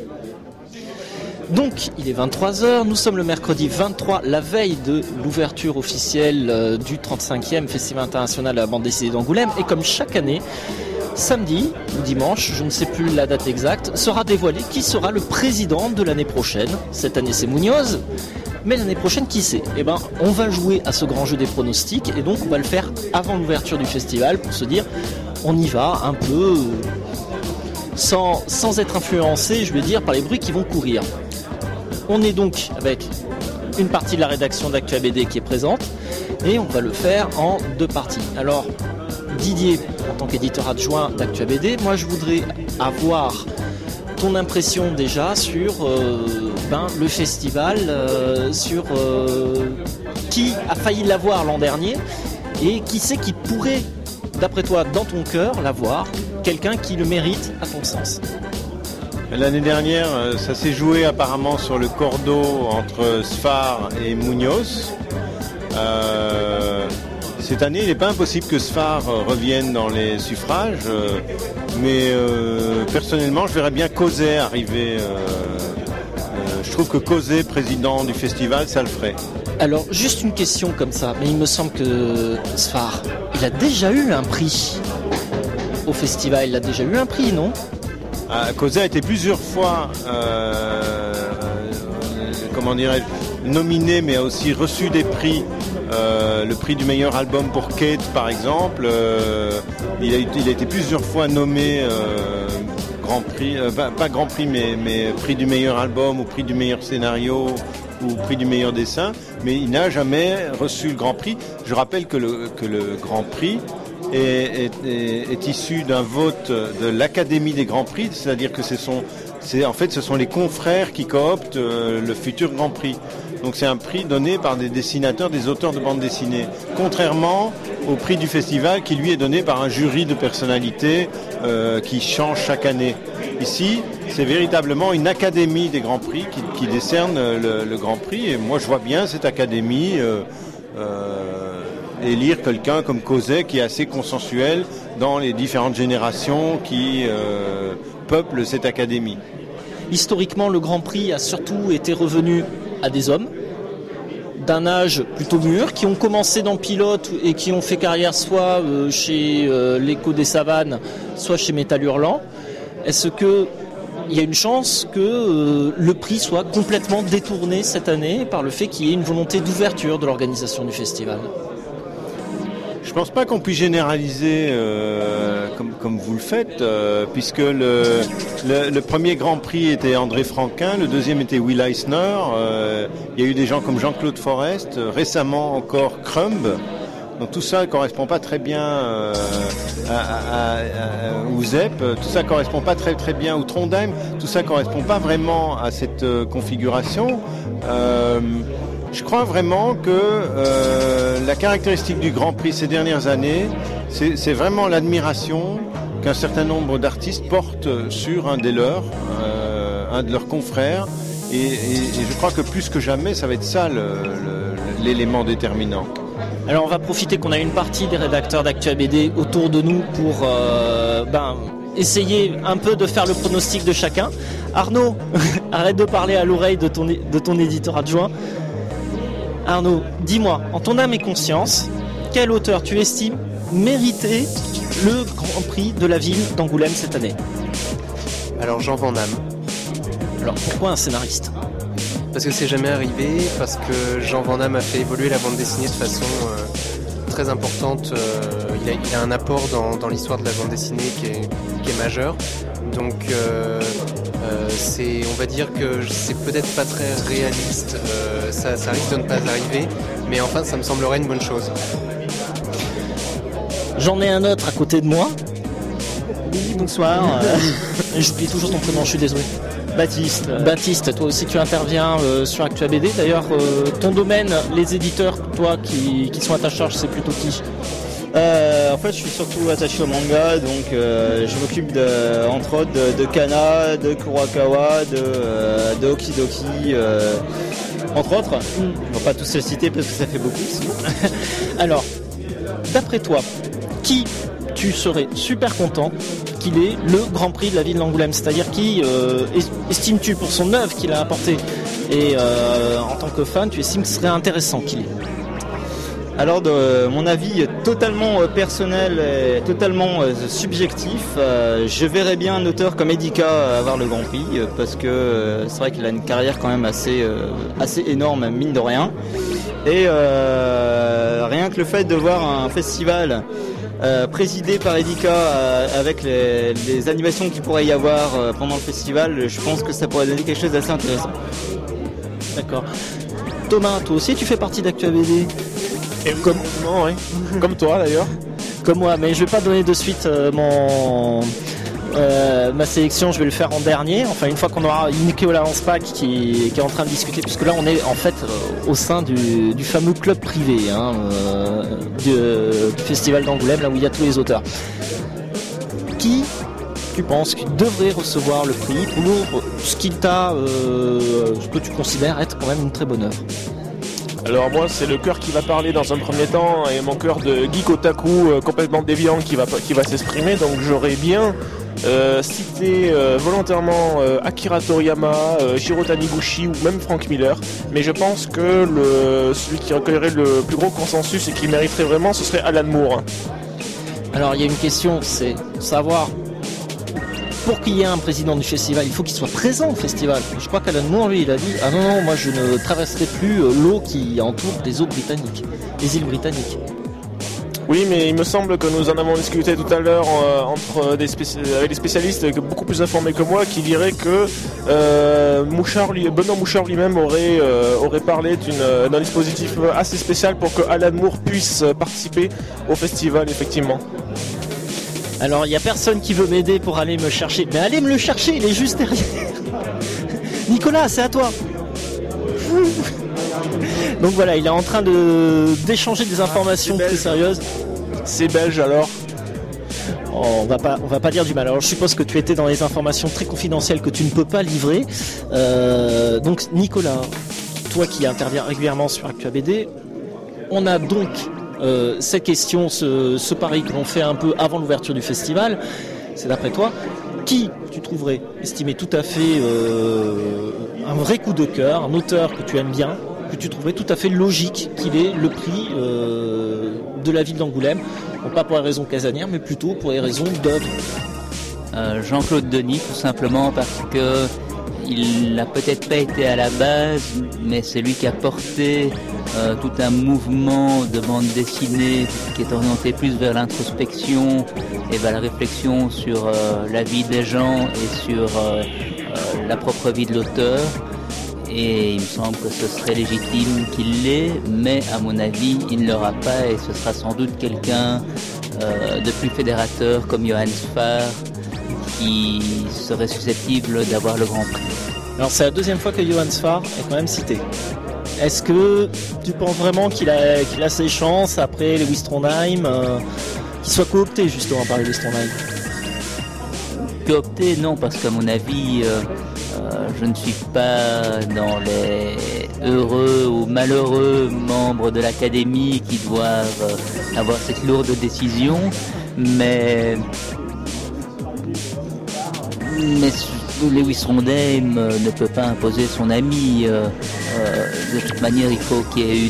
Donc, il est 23h, nous sommes le mercredi 23, la veille de l'ouverture officielle du 35e Festival international de la bande dessinée d'Angoulême. Et comme chaque année, samedi ou dimanche, je ne sais plus la date exacte, sera dévoilé qui sera le président de l'année prochaine. Cette année c'est Munoz, mais l'année prochaine qui c'est ? Eh ben, on va jouer à ce grand jeu des pronostics et donc on va le faire avant l'ouverture du festival pour se dire on y va un peu sans être influencé, je vais dire, par les bruits qui vont courir. On est donc avec une partie de la rédaction d'Actua BD qui est présente et on va le faire en 2 parties. Alors Didier, en tant qu'éditeur adjoint d'Actua BD, moi je voudrais avoir ton impression déjà sur le festival, sur qui a failli l'avoir l'an dernier et qui c'est qui pourrait, d'après toi, dans ton cœur, l'avoir, quelqu'un qui le mérite à ton sens. L'année dernière, ça s'est joué apparemment sur le cordeau entre Sfar et Munoz. Cette année, il n'est pas impossible que Sfar revienne dans les suffrages, mais personnellement, je verrais bien Causet arriver. Je trouve que Causet, président du festival, ça le ferait. Alors, juste une question comme ça, mais il me semble que Sfar, il a déjà eu un prix au festival, il a déjà eu un prix, non ? Causet a été plusieurs fois, nominé, mais a aussi reçu des prix. Le prix du meilleur album pour Kate, par exemple. Il a été plusieurs fois nommé Grand Prix, pas Grand Prix, mais prix du meilleur album ou prix du meilleur scénario ou prix du meilleur dessin. Mais il n'a jamais reçu le Grand Prix. Je rappelle que le Grand Prix est issu d'un vote de l'Académie des Grands Prix, c'est-à-dire que ce sont les confrères qui cooptent le futur Grand Prix. Donc c'est un prix donné par des dessinateurs, des auteurs de bande dessinée, contrairement au prix du festival qui lui est donné par un jury de personnalités qui change chaque année. Ici, c'est véritablement une académie des Grands Prix qui décerne le Grand Prix, et moi je vois bien cette académie élire quelqu'un comme Causet qui est assez consensuel dans les différentes générations qui peuplent cette académie. Historiquement, le Grand Prix a surtout été revenu à des hommes d'un âge plutôt mûr qui ont commencé dans Pilote et qui ont fait carrière soit chez l'Écho des Savanes, soit chez Métal Hurlant. Est-ce qu'il y a une chance que le prix soit complètement détourné cette année par le fait qu'il y ait une volonté d'ouverture de l'organisation du festival ? Je pense pas qu'on puisse généraliser comme vous le faites, puisque le premier Grand Prix était André Franquin, le deuxième était Will Eisner, il y a eu des gens comme Jean-Claude Forest, récemment encore Crumb. Donc tout ça ne correspond pas très bien ou Zepp, tout ça ne correspond pas très très bien, ou Trondheim, tout ça ne correspond pas vraiment à cette configuration. Je crois vraiment que la caractéristique du Grand Prix ces dernières années, c'est vraiment l'admiration qu'un certain nombre d'artistes portent sur un de leurs confrères. Et je crois que plus que jamais, ça va être ça l'élément déterminant. Alors on va profiter qu'on a une partie des rédacteurs d'Actua BD autour de nous pour essayer un peu de faire le pronostic de chacun. Arnaud, arrête de parler à l'oreille de ton éditeur adjoint. Arnaud, dis-moi, en ton âme et conscience, quel auteur tu estimes mériter le Grand Prix de la ville d'Angoulême cette année ? Alors Jean Van Damme. Alors pourquoi un scénariste ? Parce que c'est jamais arrivé, parce que Jean Van Damme a fait évoluer la bande dessinée de façon très importante. Il a un apport dans l'histoire de la bande dessinée qui est majeur. Donc on va dire que c'est peut-être pas très réaliste, ça risque de ne pas arriver, mais enfin ça me semblerait une bonne chose. J'en ai un autre à côté de moi. Oui, bonsoir. J'oublie toujours ton prénom, je suis désolé. Baptiste, toi aussi tu interviens sur Actua BD. D'ailleurs, ton domaine, les éditeurs, toi qui sont à ta charge, c'est plutôt qui ? En fait, je suis surtout attaché au manga, donc je m'occupe entre autres de Kana, de Kurokawa, de Okidoki, entre autres. On va pas tous les citer parce que ça fait beaucoup. Alors, d'après toi, qui tu serais super content qu'il ait le Grand Prix de la ville d'Angoulême ? C'est-à-dire qui estimes-tu pour son œuvre qu'il a apportée ? Et en tant que fan, tu estimes que ce serait intéressant qu'il ait ? Alors de mon avis totalement personnel et totalement subjectif, je verrais bien un auteur comme Edika avoir le Grand Prix parce que c'est vrai qu'il a une carrière quand même assez énorme mine de rien. Et rien que le fait de voir un festival présidé par Edika avec les animations qu'il pourrait y avoir pendant le festival, je pense que ça pourrait donner quelque chose d'assez intéressant. D'accord. Thomas, toi aussi tu fais partie d'Actua BD? Comme toi d'ailleurs. Comme moi, mais je vais pas donner de suite ma sélection, je vais le faire en dernier. Enfin, une fois qu'on aura Nicolas Anspach qui est en train de discuter, puisque là on est en fait au sein du fameux club privé du festival d'Angoulême, là où il y a tous les auteurs. Qui tu penses qu'il devrait recevoir le prix pour ce qu'il t'a, ce que tu considères être quand même une très bonne œuvre? Alors moi c'est le cœur qui va parler dans un premier temps et mon cœur de geek otaku complètement déviant qui va s'exprimer, donc j'aurais bien cité volontairement Akira Toriyama, Shiro Taniguchi ou même Frank Miller, mais je pense que celui qui recueillerait le plus gros consensus et qui mériterait vraiment ce serait Alan Moore. Alors il y a une question, c'est savoir pour qu'il y ait un président du festival, il faut qu'il soit présent au festival. Je crois qu'Alan Moore, lui, il a dit « Ah non, moi je ne traverserai plus l'eau qui entoure les îles britanniques. » Oui, mais il me semble que nous en avons discuté tout à l'heure avec des spécialistes beaucoup plus informés que moi qui diraient que Benoît Mouchard lui-même aurait parlé d'un dispositif assez spécial pour que Alan Moore puisse participer au festival, effectivement. Alors il n'y a personne qui veut m'aider pour aller me chercher. Mais allez me le chercher, il est juste derrière. Nicolas, c'est à toi. Donc voilà, il est en train d'échanger des informations très sérieuses. C'est belge alors. On va pas dire du mal. Alors je suppose que tu étais dans les informations très confidentielles que tu ne peux pas livrer. Donc Nicolas, toi qui interviens régulièrement sur Actua BD, on a donc cette question, ce pari que l'on fait un peu avant l'ouverture du festival. C'est d'après toi, qui tu trouverais estimé tout à fait un vrai coup de cœur, un auteur que tu aimes bien, que tu trouverais tout à fait logique qu'il ait le prix de la ville d'Angoulême, non pas pour les raisons casanières, mais plutôt pour les raisons d'œuvre? Jean-Claude Denis, tout simplement parce que il n'a peut-être pas été à la base, mais c'est lui qui a porté tout un mouvement de bande dessinée qui est orienté plus vers l'introspection et vers la réflexion sur la vie des gens et sur la propre vie de l'auteur. Et il me semble que ce serait légitime qu'il l'ait, mais à mon avis, il ne l'aura pas et ce sera sans doute quelqu'un de plus fédérateur comme Johann Sfar qui serait susceptible d'avoir le Grand Prix. Alors c'est la deuxième fois que Johann Sfar est quand même cité. Est-ce que tu penses vraiment qu'il a ses chances après Lewis Trondheim, qu'il soit coopté justement par Lewis Trondheim? Coopté, non, parce qu'à mon avis, je ne suis pas dans les heureux ou malheureux membres de l'académie qui doivent avoir cette lourde décision, mais Lewis Trondheim ne peut pas imposer son ami. De toute manière, il faut qu'il y ait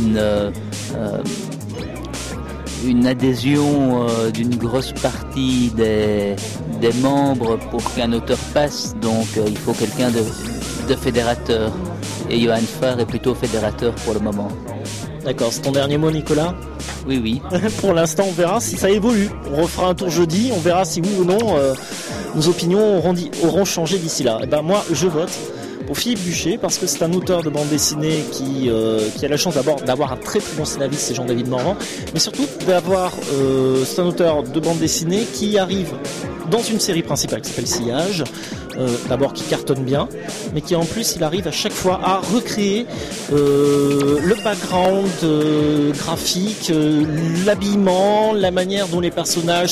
une adhésion d'une grosse partie des membres pour qu'un auteur passe. Donc il faut quelqu'un de fédérateur. Et Johann Sfar est plutôt fédérateur pour le moment. D'accord, c'est ton dernier mot, Nicolas? Oui. Pour l'instant, on verra si ça évolue. On refera un tour jeudi, on verra si oui ou non nos opinions auront changé d'ici là. Et ben moi, je vote pour Philippe Buchet parce que c'est un auteur de bande dessinée qui a la chance d'abord d'avoir un très très bon scénariste, c'est Jean-David Morvan, mais surtout c'est un auteur de bande dessinée qui arrive dans une série principale qui s'appelle Sillage, d'abord qui cartonne bien, mais qui en plus il arrive à chaque fois à recréer le background graphique, l'habillement, la manière dont les personnages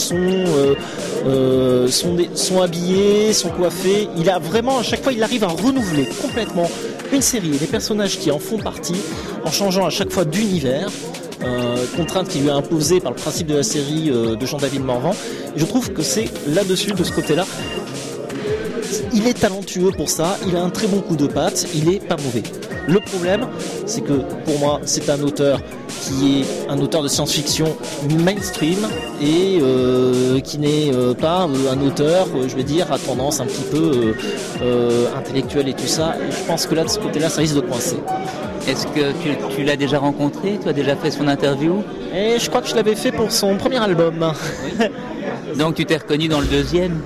sont habillés, sont coiffés. Il a vraiment à chaque fois il arrive à renouveler complètement une série et les personnages qui en font partie en changeant à chaque fois d'univers. Contrainte qui lui est imposée par le principe de la série de Jean-David Morvan. Et je trouve que c'est là-dessus, de ce côté-là, il est talentueux pour ça, il a un très bon coup de patte, il est pas mauvais. Le problème, c'est que pour moi, c'est un auteur qui est un auteur de science-fiction mainstream et qui n'est pas un auteur, je vais dire, à tendance un petit peu intellectuelle et tout ça. Et je pense que là, de ce côté-là, ça risque de coincer. Est-ce que tu l'as déjà rencontré? Tu as déjà fait son interview? Et je crois que je l'avais fait pour son premier album. Oui. Donc tu t'es reconnu dans le deuxième?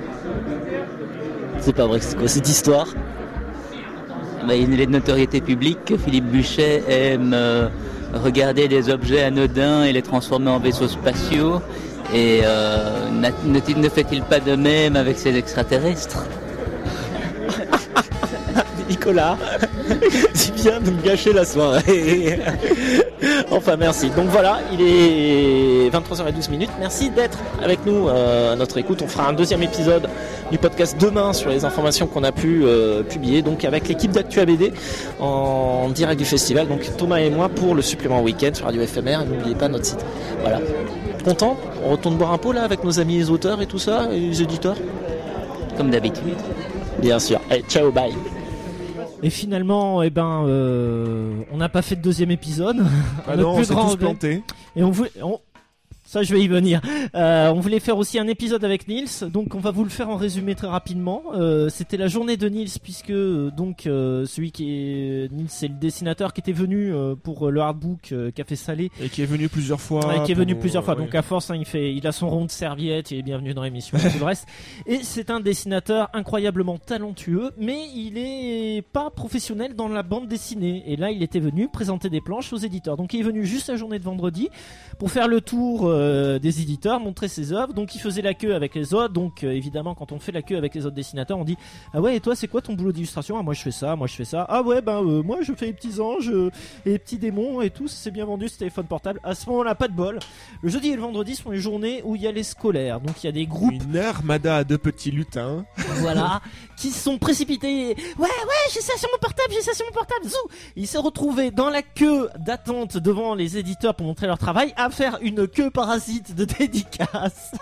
C'est pas vrai, c'est quoi cette histoire? Il est de notoriété publique que Philippe Buchet aime regarder des objets anodins et les transformer en vaisseaux spatiaux. Et ne fait-il pas de même avec ces extraterrestres? Nicolas, tu viens de me gâcher la soirée. Enfin, merci. Donc voilà, il est 23h12. Merci d'être avec nous à notre écoute. On fera un deuxième épisode du podcast demain sur les informations qu'on a pu publier, donc avec l'équipe d'Actua BD en direct du festival. Donc Thomas et moi pour le supplément week-end sur Radio FMR. Et n'oubliez pas notre site. Voilà. Content? On retourne boire un pot là avec nos amis les auteurs et tout ça, et les éditeurs? Comme d'habitude. Bien sûr. Allez, ciao, bye. Et finalement, on n'a pas fait de deuxième épisode. Ah non, on s'est tous plantés. Et ça, je vais y venir. On voulait faire aussi un épisode avec Nils, donc on va vous le faire en résumé très rapidement. C'était la journée de Nils, puisque celui qui est Nils, c'est le dessinateur qui était venu pour le hardbook Café Salé et qui est venu plusieurs fois. Donc à force, il a son rond de serviette, il est bienvenu dans l'émission et tout le reste. Et c'est un dessinateur incroyablement talentueux, mais il est pas professionnel dans la bande dessinée. Et là, il était venu présenter des planches aux éditeurs. Donc il est venu juste la journée de vendredi pour faire le tour des éditeurs, montrer ses œuvres. Donc il faisait la queue avec les autres. Donc évidemment, quand on fait la queue avec les autres dessinateurs, on dit ah ouais, et toi c'est quoi ton boulot d'illustration? Ah moi je fais ça, ah ouais moi je fais les petits anges et les petits démons et tout, c'est bien vendu ce téléphone portable. À ce moment là, pas de bol, le jeudi et le vendredi sont les journées où il y a les scolaires, donc il y a des groupes, une armada de petits lutins voilà, qui sont précipités. Ouais j'ai ça sur mon portable, zou. Ils se retrouvaient dans la queue d'attente devant les éditeurs pour montrer leur travail, à faire une queue parasite de dédicace.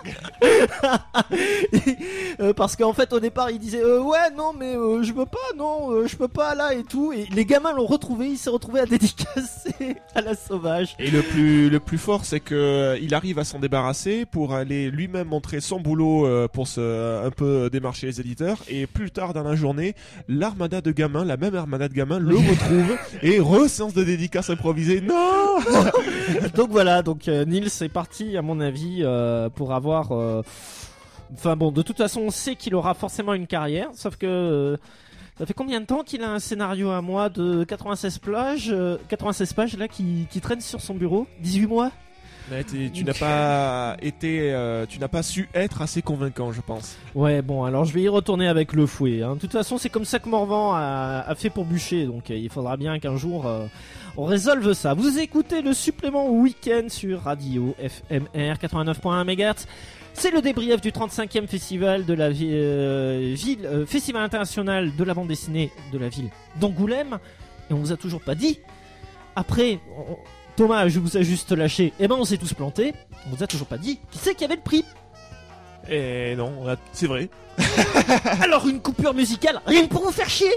Parce qu'en fait au départ ils disaient ouais non mais je peux pas là et tout, et les gamins l'ont retrouvé, il s'est retrouvé à dédicacer à la sauvage. Et le plus fort, c'est que il arrive à s'en débarrasser pour aller lui-même montrer son boulot pour un peu démarcher les éditeurs, et plus tard dans la journée la même armada de gamins le retrouve et séance de dédicace improvisée. Non. Donc voilà, Nils est parti à mon avis pour avoir de toute façon on sait qu'il aura forcément une carrière, sauf que ça fait combien de temps qu'il a un scénario à moi de 96 pages là qui traîne sur son bureau? 18 mois. Tu n'as pas su être assez convaincant, je pense. Ouais, bon, alors je vais y retourner avec le fouet. De toute façon, c'est comme ça que Morvan a fait pour Bûcher, donc il faudra bien qu'un jour on résolve ça. Vous écoutez le supplément week-end sur Radio FMR 89.1 MHz. C'est le débrief du 35e festival de la Festival international de la bande dessinée de la ville d'Angoulême. Et on vous a toujours pas dit. Après, Thomas, je vous ai juste lâché. On s'est tous plantés. On vous a toujours pas dit qui c'est qui avait le prix. Et non, c'est vrai. Alors une coupure musicale, rien que pour vous faire chier.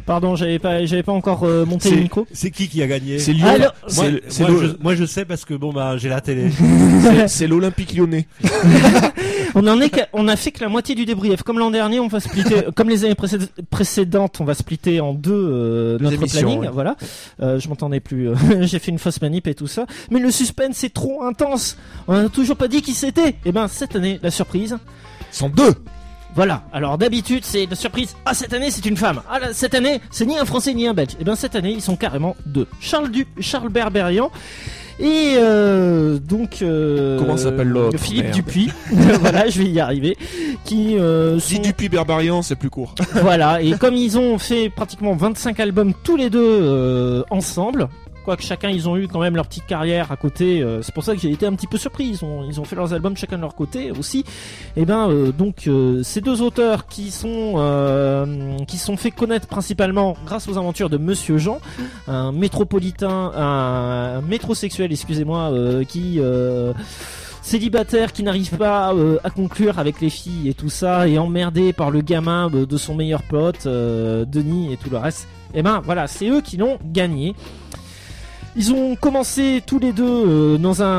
Pardon, j'avais pas encore monté le micro. C'est qui a gagné? C'est Lyon. Alors, Moi je sais parce que j'ai la télé. C'est l'Olympique Lyonnais. on a fait que la moitié du débrief. Comme l'an dernier, on va splitter, comme les années précédentes, on va splitter en deux notre émissions, planning. ouais. Voilà. Je m'entendais plus. J'ai fait une fausse manip et tout ça. Mais le suspense est trop intense. On n'a toujours pas dit qui c'était. Et ben cette année, la surprise. Sont deux. Voilà. Alors d'habitude, c'est la surprise. Ah, cette année, c'est une femme. Ah, là, cette année, c'est ni un Français ni un Belge. Et ben cette année, ils sont carrément deux. Charles Berberian. Et donc comment s'appelle l'autre? Philippe Merde. Dupuis. Voilà, je vais y arriver. Qui Si Dupuis Berberian, c'est plus court. Voilà, et comme ils ont fait pratiquement 25 albums tous les deux ensemble, quoique chacun ils ont eu quand même leur petite carrière à côté, c'est pour ça que j'ai été un petit peu surpris. Ils ont fait leurs albums chacun de leur côté aussi. Et donc ces deux auteurs qui sont fait connaître principalement grâce aux aventures de Monsieur Jean, un métrosexuel, excusez-moi, qui célibataire qui n'arrive pas à conclure avec les filles et tout ça, et emmerdé par le gamin de son meilleur pote Denis et tout le reste. Et ben voilà, c'est eux qui l'ont gagné. Ils ont commencé tous les deux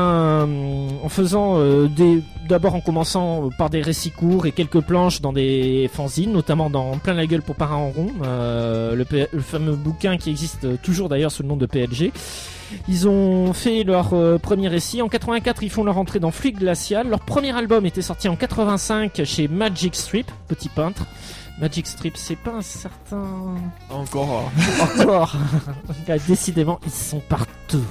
d'abord en commençant par des récits courts et quelques planches dans des fanzines, notamment dans Plein la gueule pour Parrain en rond, le fameux bouquin qui existe toujours d'ailleurs sous le nom de PLG. Ils ont fait leur premier récit. En 84, ils font leur entrée dans Fluide Glacial. Leur premier album était sorti en 85 chez Magic Strip, petit peintre. Magic Strip, c'est pas un certain... Encore. Décidément, ils sont partout.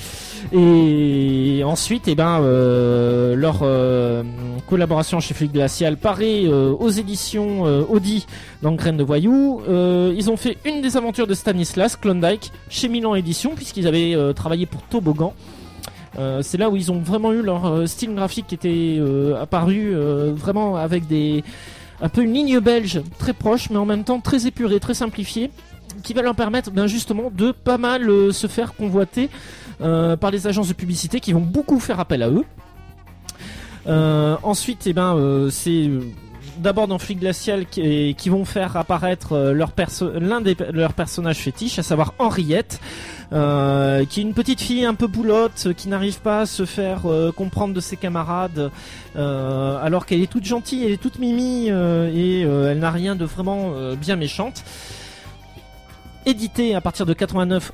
Et ensuite, leur collaboration chez Fluide Glacial paraît aux éditions Audi dans Graines de Voyous. Ils ont fait une des aventures de Stanislas, Klondike, chez Milan Éditions, puisqu'ils avaient travaillé pour Toboggan. C'est là où ils ont vraiment eu leur style graphique qui était apparu vraiment avec un peu une ligne belge très proche, mais en même temps très épurée, très simplifiée, qui va leur permettre justement de pas mal se faire convoiter par les agences de publicité qui vont beaucoup faire appel à eux. Ensuite, c'est d'abord dans Fluide Glacial qui vont faire apparaître l'un de leurs personnages fétiches, à savoir Henriette, qui est une petite fille un peu boulotte, qui n'arrive pas à se faire comprendre de ses camarades, alors qu'elle est toute gentille, elle est toute mimi, et elle n'a rien de vraiment bien méchante. Édité à partir de 89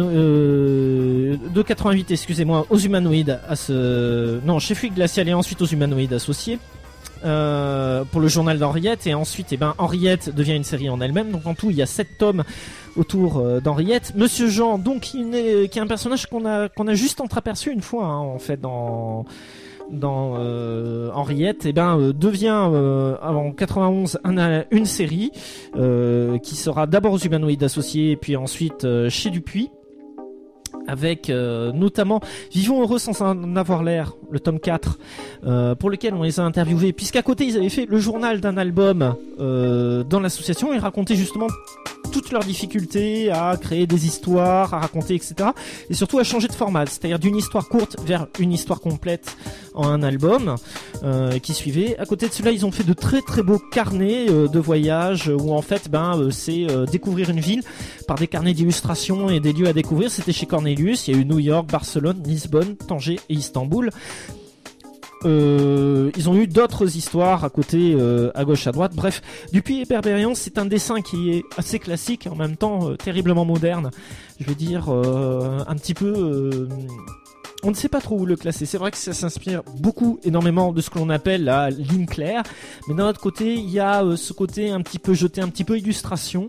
de 88, excusez-moi, aux Humanoïdes, chez Fluide Glacial et ensuite aux Humanoïdes associés. Pour le journal d'Henriette, et ensuite Henriette devient une série en elle-même. Donc en tout il y a 7 tomes autour d'Henriette. Monsieur Jean, donc qui est un personnage qu'on a juste entreaperçu une fois en fait dans Henriette, devient en 91 une série qui sera d'abord aux Humanoïdes associés et puis ensuite chez Dupuis, avec notamment Vivons heureux sans en avoir l'air, le tome 4, pour lequel on les a interviewés, puisqu'à côté ils avaient fait le journal d'un album dans l'association, et racontaient justement toutes leurs difficultés à créer des histoires, à raconter, etc. Et surtout à changer de format, c'est-à-dire d'une histoire courte vers une histoire complète en un album qui suivait. À côté de cela, ils ont fait de très très beaux carnets de voyage où en fait c'est découvrir une ville par des carnets d'illustration et des lieux à découvrir. C'était chez Cornelius, il y a eu New York, Barcelone, Lisbonne, Tanger et Istanbul. Ils ont eu d'autres histoires à côté, à gauche, à droite. Bref, Dupuis et Berberian, c'est un dessin qui est assez classique, en même temps terriblement moderne. Je veux dire, un petit peu... on ne sait pas trop où le classer. C'est vrai que ça s'inspire énormément de ce que l'on appelle la ligne claire. Mais d'un autre côté, il y a ce côté un petit peu jeté, un petit peu illustration.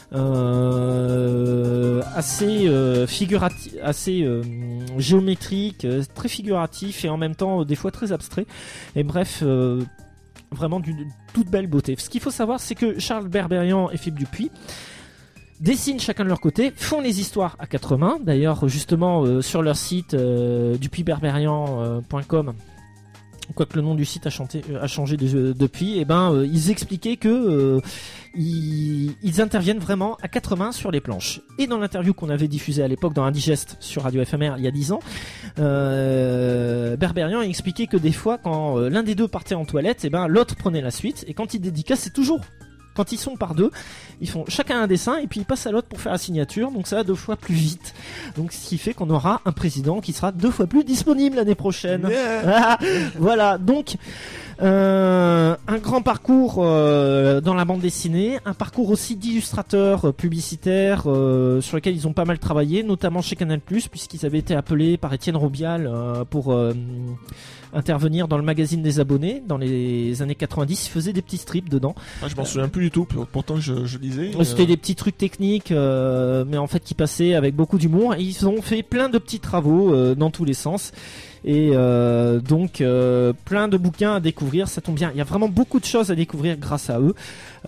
Assez figuratif, assez géométrique, très figuratif et en même temps des fois très abstrait. Et bref, vraiment d'une toute belle beauté. Ce qu'il faut savoir, c'est que Charles Berberian et Philippe Dupuis dessinent chacun de leur côté, font les histoires à quatre mains. D'ailleurs, justement, sur leur site dupuisberberian.com, quoique le nom du site a changé depuis, et ils expliquaient que ils interviennent vraiment à quatre mains sur les planches. Et dans l'interview qu'on avait diffusée à l'époque dans Indigeste sur Radio FMR il y a 10 ans, Berberian expliquait que des fois quand l'un des deux partait en toilette, l'autre prenait la suite, et quand il dédicace, c'est toujours Quand ils sont par deux, ils font chacun un dessin et puis ils passent à l'autre pour faire la signature, donc ça va 2 fois plus vite. Donc ce qui fait qu'on aura un président qui sera 2 fois plus disponible l'année prochaine. Yeah. Voilà, donc un grand parcours dans la bande dessinée, un parcours aussi d'illustrateurs publicitaires sur lesquels ils ont pas mal travaillé, notamment chez Canal+, puisqu'ils avaient été appelés par Étienne Robial pour intervenir dans le magazine des abonnés dans les années 90. Ils faisaient des petits strips dedans. Ah, je m'en souviens plus du tout, pourtant je lisais. C'était des petits trucs techniques, mais en fait qui passaient avec beaucoup d'humour. Et ils ont fait plein de petits travaux dans tous les sens. Et donc plein de bouquins à découvrir, ça tombe bien. Il y a vraiment beaucoup de choses à découvrir grâce à eux.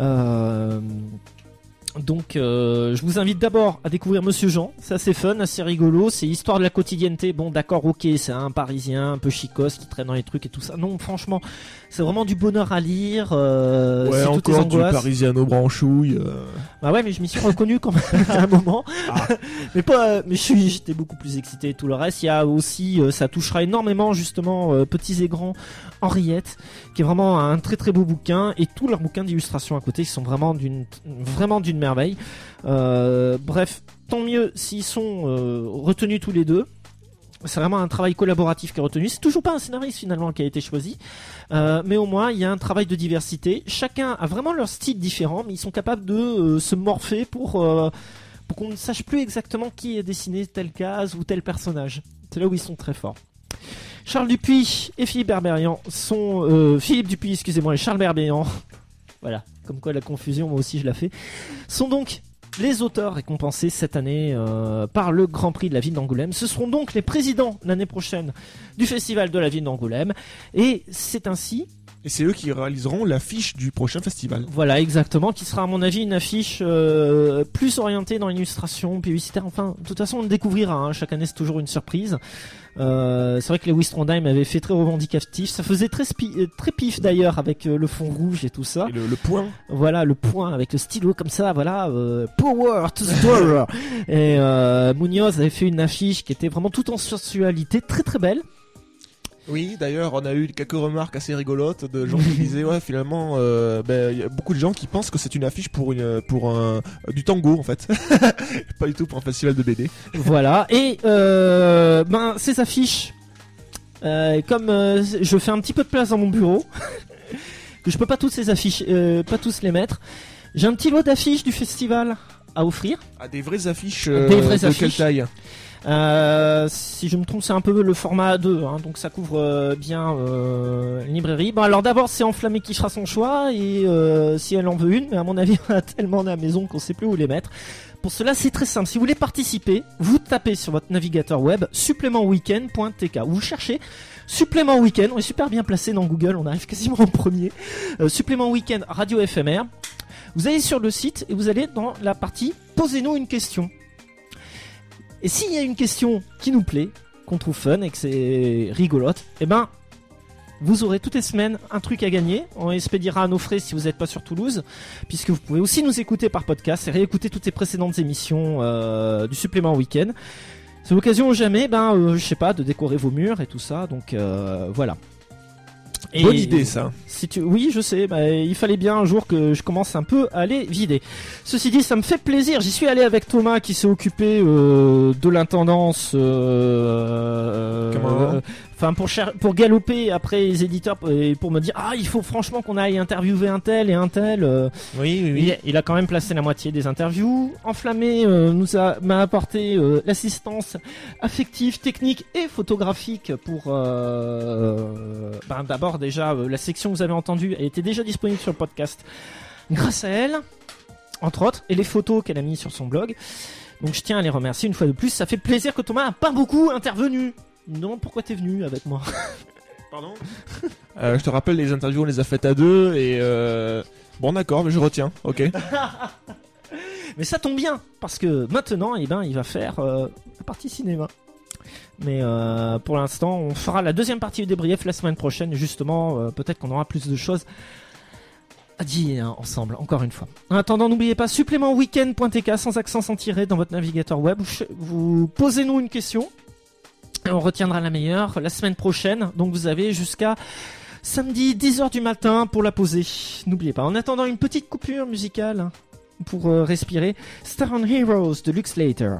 Donc je vous invite d'abord à découvrir Monsieur Jean, c'est assez fun, assez rigolo, c'est histoire de la quotidienneté. Bon d'accord, ok, c'est un Parisien un peu chicos qui traîne dans les trucs et tout ça. Non, franchement, c'est vraiment du bonheur à lire. Ouais, c'est toutes les encore du angoisses. Parisiano branchouille. Bah ouais, mais je m'y suis reconnu quand même à un moment. Mais pas, mais j'étais beaucoup plus excité et tout le reste. Il y a aussi, ça touchera énormément justement Petits et Grands, Henriette, qui est vraiment un très très beau bouquin, et tous leurs bouquins d'illustration à côté qui sont vraiment d'une merveille. Bref, tant mieux s'ils sont retenus tous les deux. C'est vraiment un travail collaboratif qui est retenu. C'est toujours pas un scénariste finalement qui a été choisi, mais au moins il y a un travail de diversité. Chacun a vraiment leur style différent, mais ils sont capables de se morpher pour qu'on ne sache plus exactement qui a dessiné telle case ou tel personnage. C'est là où ils sont très forts. Charles Dupuis et Philippe Berberian sont Philippe Dupuis, excusez-moi, et Charles Berberian. Voilà, comme quoi la confusion, moi aussi je la fais. Sont donc les auteurs récompensés cette année par le Grand Prix de la ville d'Angoulême. Ce seront donc les présidents l'année prochaine du Festival de la ville d'Angoulême. Et c'est ainsi... Et c'est eux qui réaliseront l'affiche du prochain festival. Voilà, exactement, qui sera à mon avis une affiche plus orientée dans l'illustration publicitaire. Enfin, de toute façon, on le découvrira, hein. Chaque année c'est toujours une surprise. C'est vrai que les Wistrondheim avaient fait très revendicatif. Ça faisait très pif d'ailleurs avec le fond rouge et tout ça. Et le point. Voilà, le point avec le stylo comme ça, voilà. Power to the door. Et Munoz avait fait une affiche qui était vraiment toute en sensualité, très très belle. Oui, d'ailleurs, on a eu quelques remarques assez rigolotes de gens qui disaient ouais, finalement, y a beaucoup de gens qui pensent que c'est une affiche pour du tango en fait, pas du tout pour un festival de BD. Voilà. Et ces affiches, comme je fais un petit peu de place dans mon bureau, que je peux pas toutes ces affiches, pas tous les mettre. J'ai un petit lot d'affiches du festival à offrir. Ah, des vraies affiches. Des vraies de affiches. Quelle taille? Si je me trompe, c'est un peu le format A2, hein, donc ça couvre bien une librairie. Bon, alors d'abord, c'est Enflammé qui fera son choix, et si elle en veut une, mais à mon avis, on a tellement à la maison qu'on sait plus où les mettre. Pour cela, c'est très simple. Si vous voulez participer, vous tapez sur votre navigateur web supplémentweekend.tk. Vous cherchez Supplément Week-end, on est super bien placé dans Google, on arrive quasiment en premier. Supplément Week-end Radio éphémère. Vous allez sur le site et vous allez dans la partie Posez-nous une question. Et s'il y a une question qui nous plaît, qu'on trouve fun et que c'est rigolote, eh ben, vous aurez toutes les semaines un truc à gagner. On expédiera à nos frais si vous n'êtes pas sur Toulouse, puisque vous pouvez aussi nous écouter par podcast et réécouter toutes les précédentes émissions du Supplément Week-end. C'est l'occasion ou jamais, je sais pas, de décorer vos murs et tout ça, donc voilà. Et bonne idée ça. Oui, je sais, il fallait bien un jour que je commence un peu à les vider. Ceci dit, ça me fait plaisir. J'y suis allé avec Thomas qui s'est occupé de l'intendance. Pour galoper après les éditeurs et pour me dire il faut franchement qu'on aille interviewer un tel et un tel. Oui. Il a quand même placé la moitié des interviews. Enflammé m'a apporté l'assistance affective, technique et photographique pour d'abord déjà la section que vous avez entendue, elle était déjà disponible sur le podcast grâce à elle, entre autres, et les photos qu'elle a mis sur son blog. Donc je tiens à les remercier une fois de plus. Ça fait plaisir que Thomas n'a pas beaucoup intervenu. Non, pourquoi t'es venu avec moi? Pardon. Je te rappelle, les interviews on les a faites à deux et bon d'accord, mais je retiens. Ok. Mais ça tombe bien parce que maintenant, il va faire la partie cinéma. Mais pour l'instant, on fera la deuxième partie du débrief la semaine prochaine. Justement, peut-être qu'on aura plus de choses à dire ensemble, encore une fois. En attendant, n'oubliez pas supplémentweekend.tk sans accent, sans tiret dans votre navigateur web. Vous posez-nous une question. On retiendra la meilleure la semaine prochaine. Donc vous avez jusqu'à Samedi 10h du matin pour la poser. N'oubliez pas, en attendant une petite coupure musicale pour respirer, Star on Heroes de Luke Slater.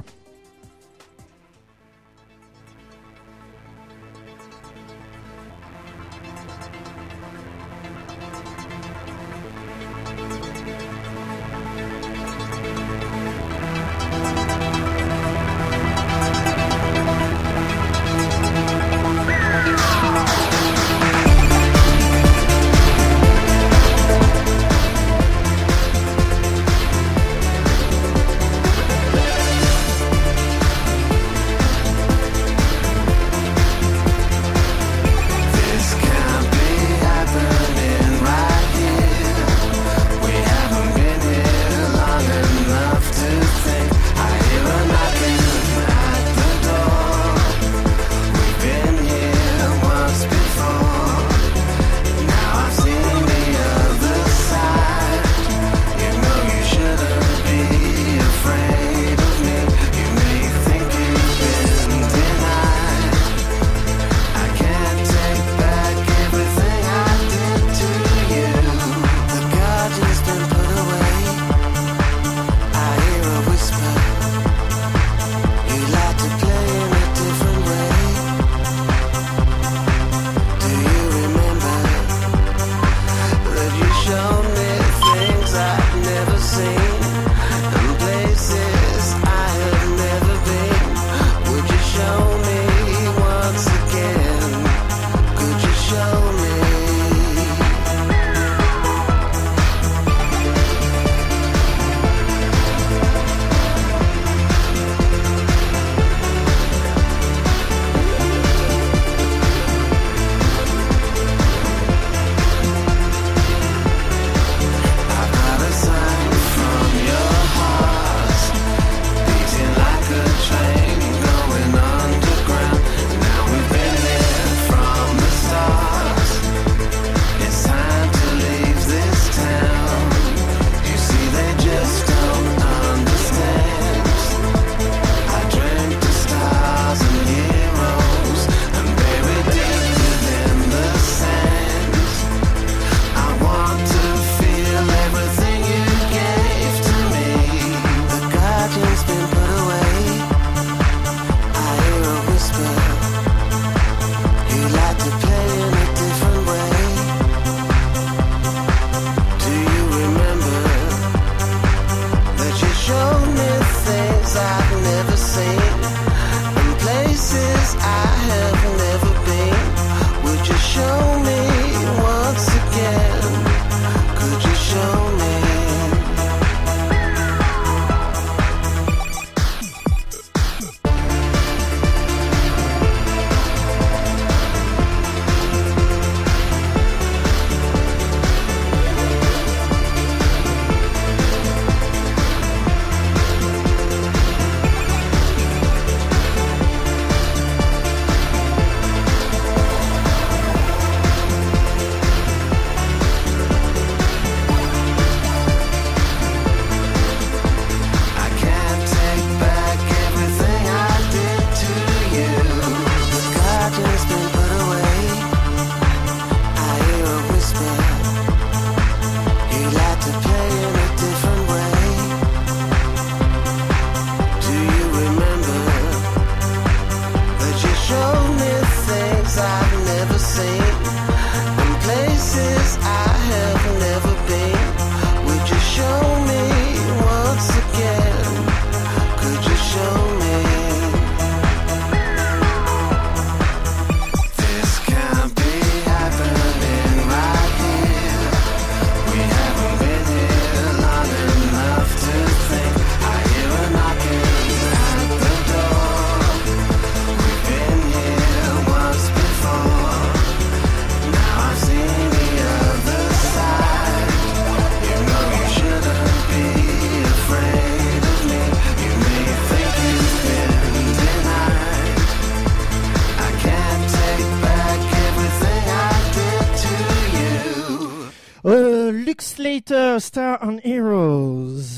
Luke Slater, Star on Heroes.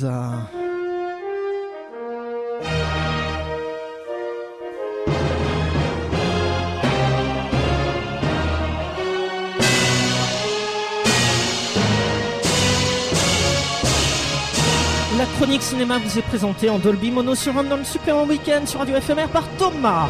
chronique cinéma vous est présentée en Dolby Mono Surround dans le Super Week-end sur Radio FMR par Thomas.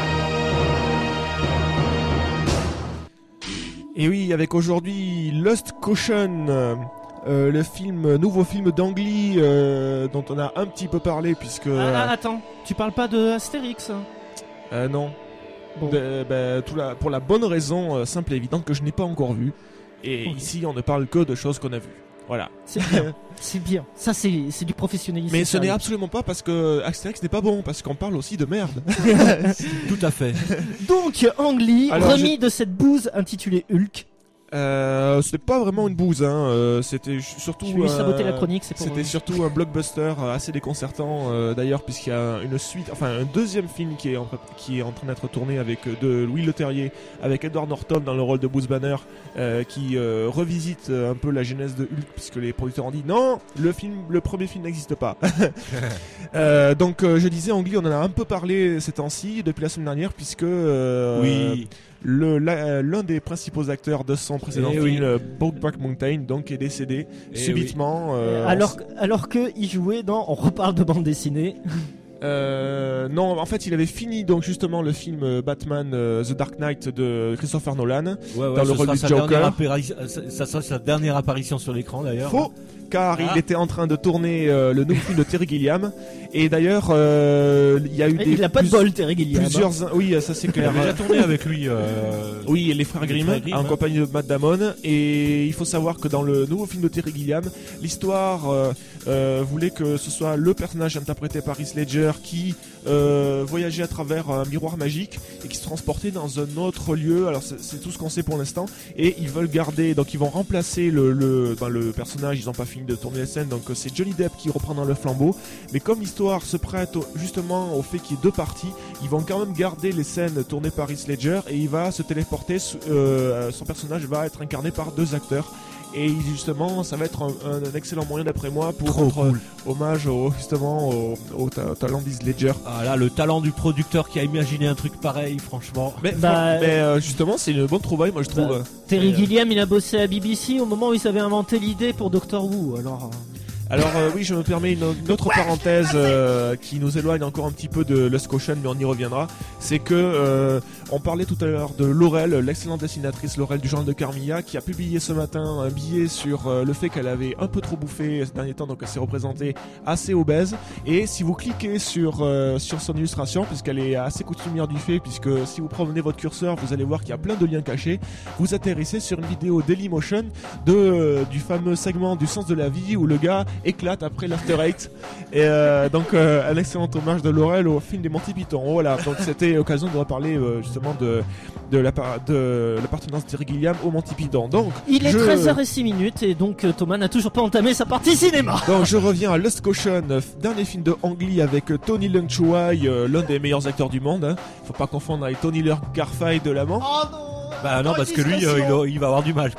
Et oui, avec aujourd'hui Lost Caution, le nouveau film d'Ang Lee dont on a un petit peu parlé puisque... Attends, tu parles pas de Astérix? Non. Bon. Pour la bonne raison simple et évidente que je n'ai pas encore vu. Et Okay. Ici, on ne parle que de choses qu'on a vues. Voilà. C'est bien, c'est bien. Ça, c'est du professionnalisme. Mais ce n'est absolument pas parce que Astérix n'est pas bon, parce qu'on parle aussi de merde. Tout à fait. Donc, Ang Lee, Alors, remis de cette bouse intitulée Hulk. C'était pas vraiment une bouse, hein. C'était surtout. Je lui ai saboté la chronique, c'est pour. C'était surtout un blockbuster assez déconcertant, d'ailleurs, puisqu'il y a une suite, enfin un deuxième film qui est en train d'être tourné de Louis Leterrier, avec Edward Norton dans le rôle de Bruce Banner, qui revisite un peu la genèse de Hulk, puisque les producteurs ont dit non, le premier film n'existe pas. Donc je disais, Ang Lee, on en a un peu parlé ces temps-ci, depuis la semaine dernière, puisque Oui. l'un des principaux acteurs de son précédent film, Brokeback Mountain, donc est décédé subitement. Alors que il jouait dans, on reparle de bande dessinée. Non, en fait, il avait fini donc justement le film Batman The Dark Knight de Christopher Nolan dans le rôle du Joker. Ça sera sa dernière apparition sur l'écran d'ailleurs. Faux, car il était en train de tourner le nouveau film de Terry Gilliam. Et d'ailleurs, il y a eu Il a pas de bol, Terry Gilliam. Oui, ça c'est Il clair. a déjà tourné avec lui. Oui, les frères Grimm, en compagnie de Matt Damon. Et il faut savoir que dans le nouveau film de Terry Gilliam, l'histoire voulait que ce soit le personnage interprété par Heath Ledger qui voyageait à travers un miroir magique et qui se transportait dans un autre lieu. Alors c'est tout ce qu'on sait pour l'instant. Et ils veulent garder, donc ils vont remplacer le personnage. Ils n'ont pas fini de tourner les scènes, donc c'est Johnny Depp qui reprend dans le flambeau. Mais comme l'histoire se prête justement au fait qu'il y ait deux parties, ils vont quand même garder les scènes tournées par Heath Ledger et il va se téléporter. Son personnage va être incarné par deux acteurs. Et justement, ça va être un excellent moyen d'après moi pour rendre hommage au talent d'Heath Ledger. Ah là, le talent du producteur qui a imaginé un truc pareil, franchement. Mais justement, c'est une bonne trouvaille, moi je trouve. Terry Gilliam, il a bossé à BBC au moment où il savait inventer l'idée pour Doctor Who. Alors oui, je me permets une autre parenthèse qui nous éloigne encore un petit peu de Lost Caution, mais on y reviendra. C'est que on parlait tout à l'heure de Laurel, l'excellente dessinatrice Laurel du journal de Carmilla, qui a publié ce matin un billet sur le fait qu'elle avait un peu trop bouffé ces derniers temps, donc elle s'est représentée assez obèse. Et si vous cliquez sur son illustration, puisqu'elle est assez coutumière du fait, puisque si vous promenez votre curseur, vous allez voir qu'il y a plein de liens cachés, vous atterrissez sur une vidéo Dailymotion du fameux segment du sens de la vie où le gars éclate après l'After Eight. Et donc un excellent hommage de Laurel au film des Monty Python. Voilà, donc c'était l'occasion de reparler justement de l'appartenance de Terry Gilliam au Monty Python. Donc il est 13h06 et donc Thomas n'a toujours pas entamé sa partie cinéma. Donc je reviens à Lost Caution, dernier film de Ang Lee avec Tony Leung Choi, l'un des meilleurs acteurs du monde. Hein. Faut pas confondre avec Tony Leung Garfield de l'amant. Oh non. Bah non, parce que lui, il va avoir du mal.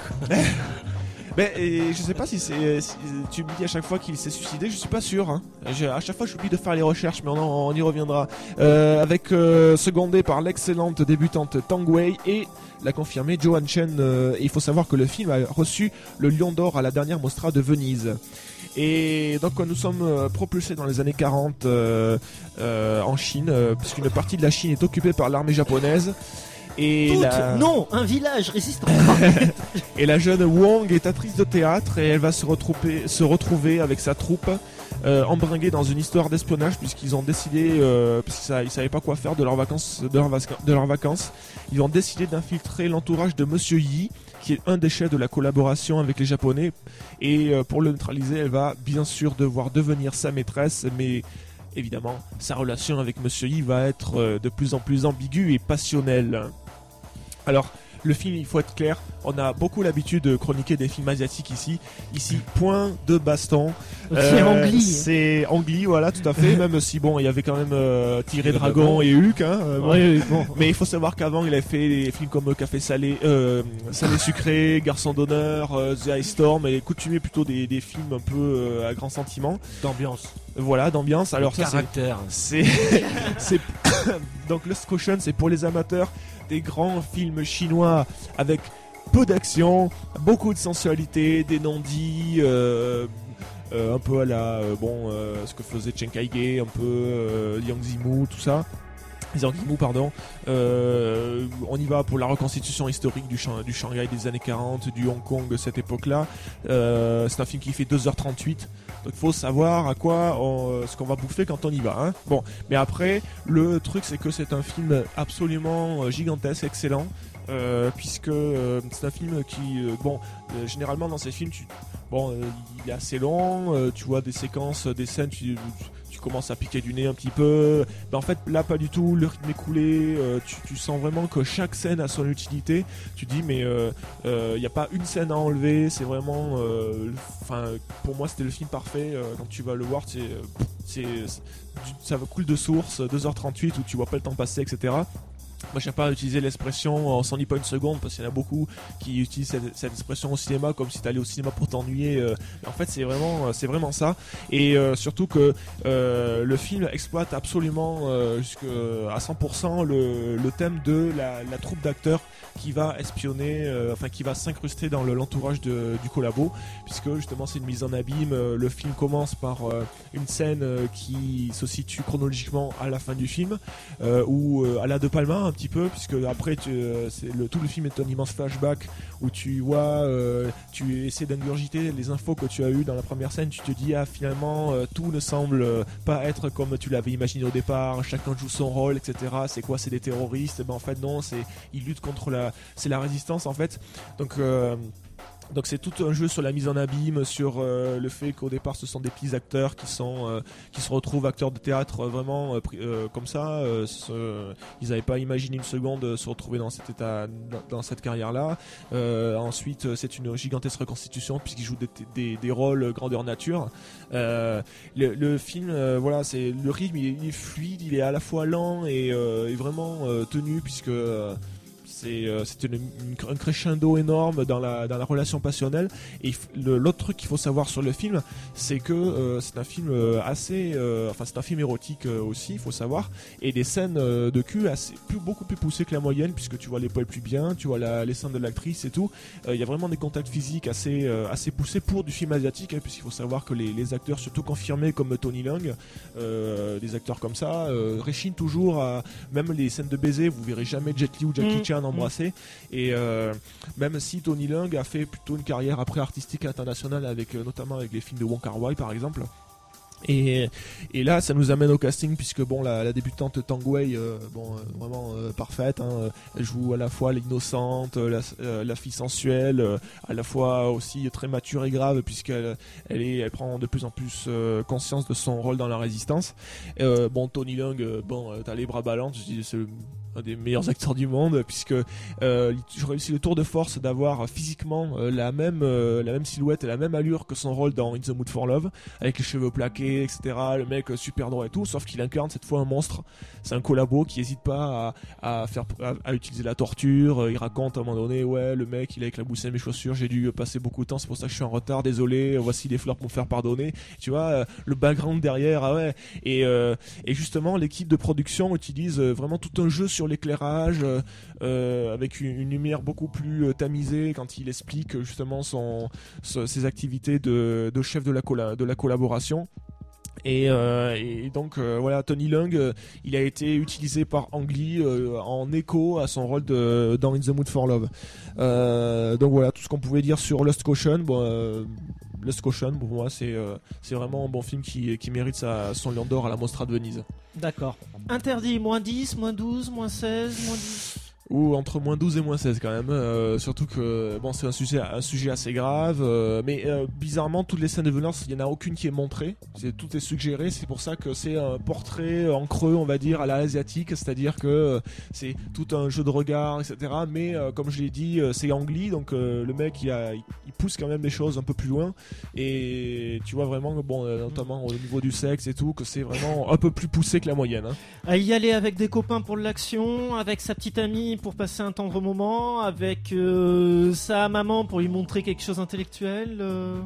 Mais je sais pas si tu me dis à chaque fois qu'il s'est suicidé, je suis pas sûr. Hein. À chaque fois, j'oublie de faire les recherches, mais on y reviendra. Avec secondé par l'excellente débutante Tang Wei et l'a confirmé Joan Chen. Il faut savoir que le film a reçu le Lion d'Or à la dernière Mostra de Venise. Et donc nous sommes propulsés dans les années 40 en Chine, puisqu'une partie de la Chine est occupée par l'armée japonaise. Non, un village résistant. Et la jeune Wong est actrice de théâtre et elle va se retrouver avec sa troupe embringuée dans une histoire d'espionnage, puisqu'ils ont décidé, puisqu'ils savaient pas quoi faire de leurs vacances, ils ont décidé d'infiltrer l'entourage de Monsieur Yi, qui est un des chefs de la collaboration avec les Japonais. Et pour le neutraliser, elle va bien sûr devoir devenir sa maîtresse, mais évidemment, sa relation avec Monsieur Yi va être de plus en plus ambiguë et passionnelle. Alors, le film, il faut être clair, on a beaucoup l'habitude de chroniquer des films asiatiques ici. Ici, point de baston. C'est Ang Lee. C'est Ang Lee, voilà, tout à fait. Même si, bon, il y avait quand même Tigre et Dragon et Hulk. Hein, oui, bon. Mais il faut savoir qu'avant, il avait fait des films comme Café Salé, Salé Sucré, Garçon d'honneur, The Ice Storm, et coutumier plutôt des films un peu à grand sentiment. D'ambiance. Voilà, d'ambiance. Alors, ça, caractère. C'est donc Lost Caution, c'est pour les amateurs des grands films chinois avec peu d'action, beaucoup de sensualité, des non-dits, un peu à la ce que faisait Chen Kaige, un peu Liang Zimu, tout ça. Pardon. On y va pour la reconstitution historique du Shanghai des années 40, du Hong Kong de cette époque-là. C'est un film qui fait 2h38. Donc il faut savoir à quoi ce qu'on va bouffer quand on y va. Hein. Bon, mais après, le truc c'est que c'est un film absolument gigantesque, excellent. Puisque c'est un film qui généralement dans ces films il est assez long, tu vois des séquences, des scènes, tu commences à piquer du nez un petit peu, en fait là pas du tout, le rythme est coulé, tu sens vraiment que chaque scène a son utilité, tu dis mais il n'y a pas une scène à enlever, c'est vraiment pour moi c'était le film parfait, quand tu vas le voir ça coule de source, 2h38 où tu vois pas le temps passer, etc. Moi je n'ai pas utilisé l'expression on s'ennuie pas une seconde parce qu'il y en a beaucoup qui utilisent cette expression au cinéma comme si tu allais au cinéma pour t'ennuyer. En fait c'est vraiment ça. Et surtout que le film exploite absolument jusqu'à 100% le thème de la troupe d'acteurs qui va espionner, qui va s'incruster dans l'entourage du collabo, puisque justement c'est une mise en abîme. Le film commence par une scène qui se situe chronologiquement à la fin du film, où à la De Palma un petit peu, puisque après tout le film est un immense flashback où tu vois, tu essaies d'ingurgiter les infos que tu as eues dans la première scène, tu te dis finalement tout ne semble pas être comme tu l'avais imaginé au départ, chacun joue son rôle, etc. C'est quoi, c'est des terroristes? En fait non, ils luttent contre c'est la résistance en fait. Donc c'est tout un jeu sur la mise en abîme, sur le fait qu'au départ ce sont des petits acteurs qui se retrouvent acteurs de théâtre vraiment comme ça. Ils n'avaient pas imaginé une seconde se retrouver dans cet état, dans cette carrière-là. Ensuite c'est une gigantesque reconstitution puisqu'ils jouent des rôles grandeur nature. Le film, c'est le rythme, il est fluide, il est à la fois lent et vraiment tenu puisque c'est un crescendo énorme dans la relation passionnelle. Et l'autre truc qu'il faut savoir sur le film, c'est que c'est un film c'est un film érotique aussi, il faut savoir, et des scènes de cul beaucoup plus poussées que la moyenne, puisque tu vois les poils plus bien, tu vois les scènes de l'actrice et tout. Il y a vraiment des contacts physiques assez poussés pour du film asiatique, hein, puisqu'il faut savoir que les acteurs surtout confirmés comme Tony Leung, des acteurs comme ça, réchignent toujours à même les scènes de baiser. Vous verrez jamais Jet Li ou Jackie Chan embrasser, et même si Tony Leung a fait plutôt une carrière après artistique internationale notamment avec les films de Wong Kar-wai par exemple. Et là ça nous amène au casting, puisque la débutante Tang Wei vraiment parfaite, hein, elle joue à la fois l'innocente, la fille sensuelle, à la fois aussi très mature et grave, puisqu'elle prend de plus en plus conscience de son rôle dans la résistance. Tony Leung, t'as les bras ballants, je dis c'est un des meilleurs acteurs du monde, puisque je réussis le tour de force d'avoir physiquement la même silhouette et la même allure que son rôle dans In the Mood for Love, avec les cheveux plaqués, etc. Le mec super droit et tout, sauf qu'il incarne cette fois un monstre. C'est un collabo qui hésite pas à utiliser la torture. Il raconte à un moment donné, ouais, le mec il a éclaboussé mes chaussures, j'ai dû passer beaucoup de temps, c'est pour ça que je suis en retard, désolé, voici les fleurs pour me faire pardonner. Tu vois, le background derrière, ah ouais. Et justement l'équipe de production utilise vraiment tout un jeu sur l'éclairage, avec une lumière beaucoup plus tamisée quand il explique justement ses activités de chef de la collaboration. Et donc Tony Leung, il a été utilisé par Ang Lee en écho à son rôle dans In the Mood for Love. Donc voilà tout ce qu'on pouvait dire sur Lost Caution. Lost Caution, pour moi, c'est vraiment un bon film qui mérite son Lion d'Or à la Mostra de Venise. D'accord. Interdit, moins 10, moins 12, moins 16, moins 10. Ou entre moins 12 et moins 16 quand même, surtout que c'est un sujet assez grave, mais bizarrement toutes les scènes de violence, il n'y en a aucune qui est montrée, tout est suggéré. C'est pour ça que c'est un portrait en creux, on va dire, à la asiatique, c'est-à-dire que c'est tout un jeu de regard, etc. Mais comme je l'ai dit, c'est Ang Lee, donc le mec il pousse quand même les choses un peu plus loin, et tu vois vraiment notamment au niveau du sexe et tout, que c'est vraiment un peu plus poussé que la moyenne, hein. À y aller avec des copains pour l'action, avec sa petite amie pour passer un tendre moment, avec sa maman pour lui montrer quelque chose d'intellectuel.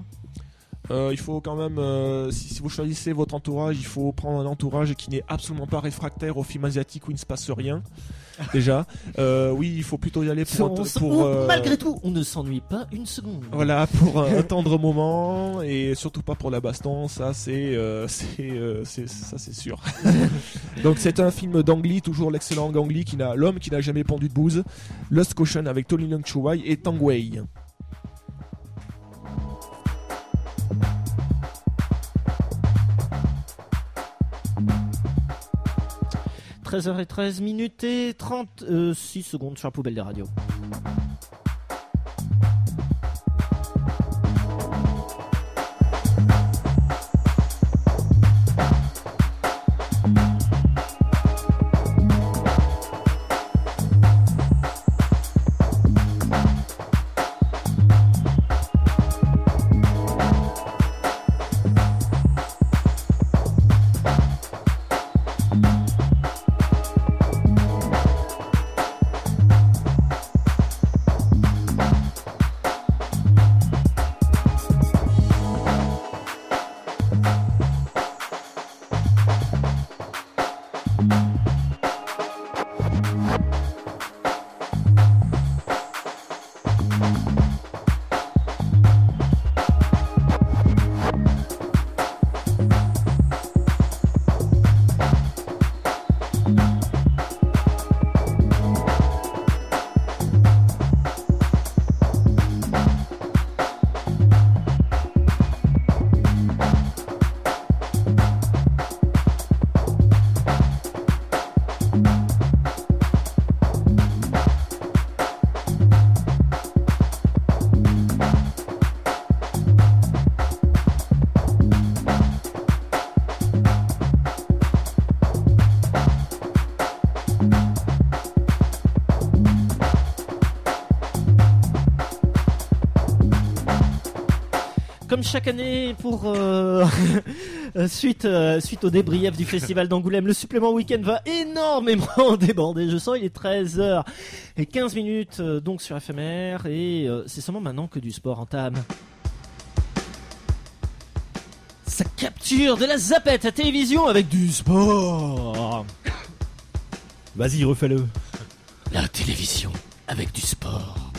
Il faut quand même, si vous choisissez votre entourage, il faut prendre un entourage qui n'est absolument pas réfractaire aux films asiatiques où il ne se passe rien. déjà. Oui, il faut plutôt y aller malgré tout, on ne s'ennuie pas une seconde. Voilà, pour un tendre moment et surtout pas pour la baston, ça c'est sûr. Donc c'est un film d'Ang Lee, toujours l'excellent Ang Lee, l'homme qui n'a jamais pendu de bouse, Lost Caution avec Tony Leung Chiu-wai et Tang Wei. « 13h13 et 36 secondes sur la poubelle des radios. Comme chaque année pour suite au débrief du festival d'Angoulême, le supplément week-end va énormément déborder. Je sens il est 13h15 donc sur FMR et c'est seulement maintenant que du sport entame sa capture de la zapette à télévision avec du sport. Vas-y, refais-le. La télévision avec du sport.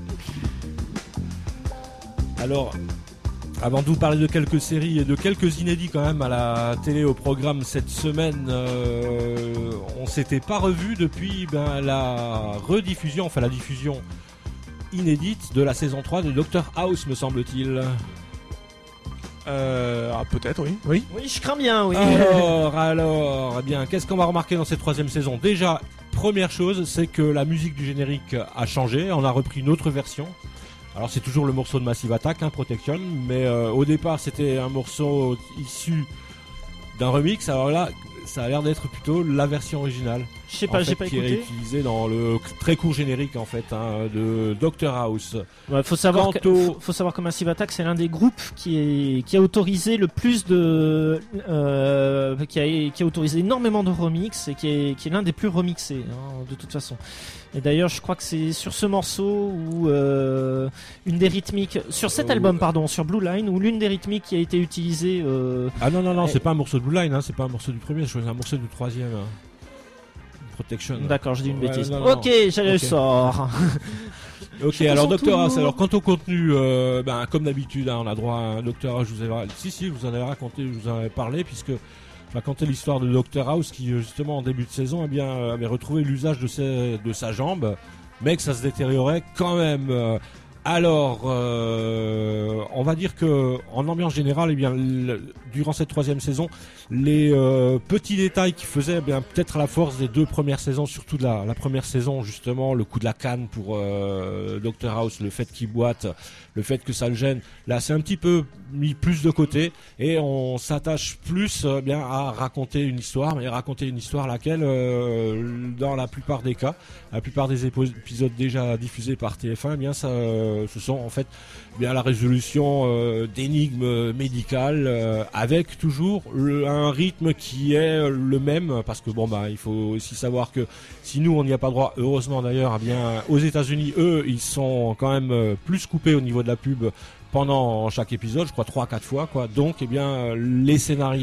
Alors, avant de vous parler de quelques séries et de quelques inédits quand même à la télé au programme cette semaine, on s'était pas revu depuis la rediffusion, enfin la diffusion inédite de la saison 3 de Dr House, me semble-t-il. Peut-être, oui. Oui, je crains bien, oui. Alors, eh bien, qu'est-ce qu'on va remarquer dans cette troisième saison ? Déjà, première chose, c'est que la musique du générique a changé, on a repris une autre version. Alors c'est toujours le morceau de Massive Attack, Protection, mais au départ c'était un morceau issu d'un remix. Alors là, ça a l'air d'être plutôt la version originale. Je sais pas, j'ai pas écouté. Qui est utilisée dans le très court générique en fait de Dr House. Ouais, faut savoir que Massive Attack c'est l'un des groupes qui a autorisé le plus de qui a autorisé énormément de remix et qui est l'un des plus remixés de toute façon. Et d'ailleurs, je crois que c'est sur ce morceau où une des rythmiques sur cet album, sur Blue Line, où l'une des rythmiques qui a été utilisée. Ah non, c'est pas un morceau de Blue Line, c'est pas un morceau du premier, c'est un morceau du troisième. Protection. D'accord, je dis une bêtise. Non, ok, j'allais le sort. Ok, alors Dr House. Alors quant au contenu, comme d'habitude, on a droit à un Dr House. Je vous en avais raconté, je vous en avais parlé, puisque je racontais l'histoire de Dr House qui justement en début de saison avait retrouvé l'usage de sa jambe, mais que ça se détériorait quand même. Alors, on va dire que en ambiance générale, durant cette troisième saison, les petits détails qui faisaient peut-être la force des deux premières saisons, surtout de la première saison justement, le coup de la canne pour Dr House, le fait qu'il boite, le fait que ça le gêne, là c'est un petit peu mis plus de côté et on s'attache plus à raconter une histoire, mais raconter une histoire laquelle dans la plupart des cas, la plupart des épisodes déjà diffusés par TF1, ce sont en fait la résolution d'énigmes médicales avec toujours un rythme qui est le même, parce que il faut aussi savoir que si nous on n'y a pas droit, heureusement d'ailleurs, aux États-Unis eux ils sont quand même plus coupés au niveau de la pub pendant chaque épisode, je crois 3-4 fois quoi. Donc les scénarios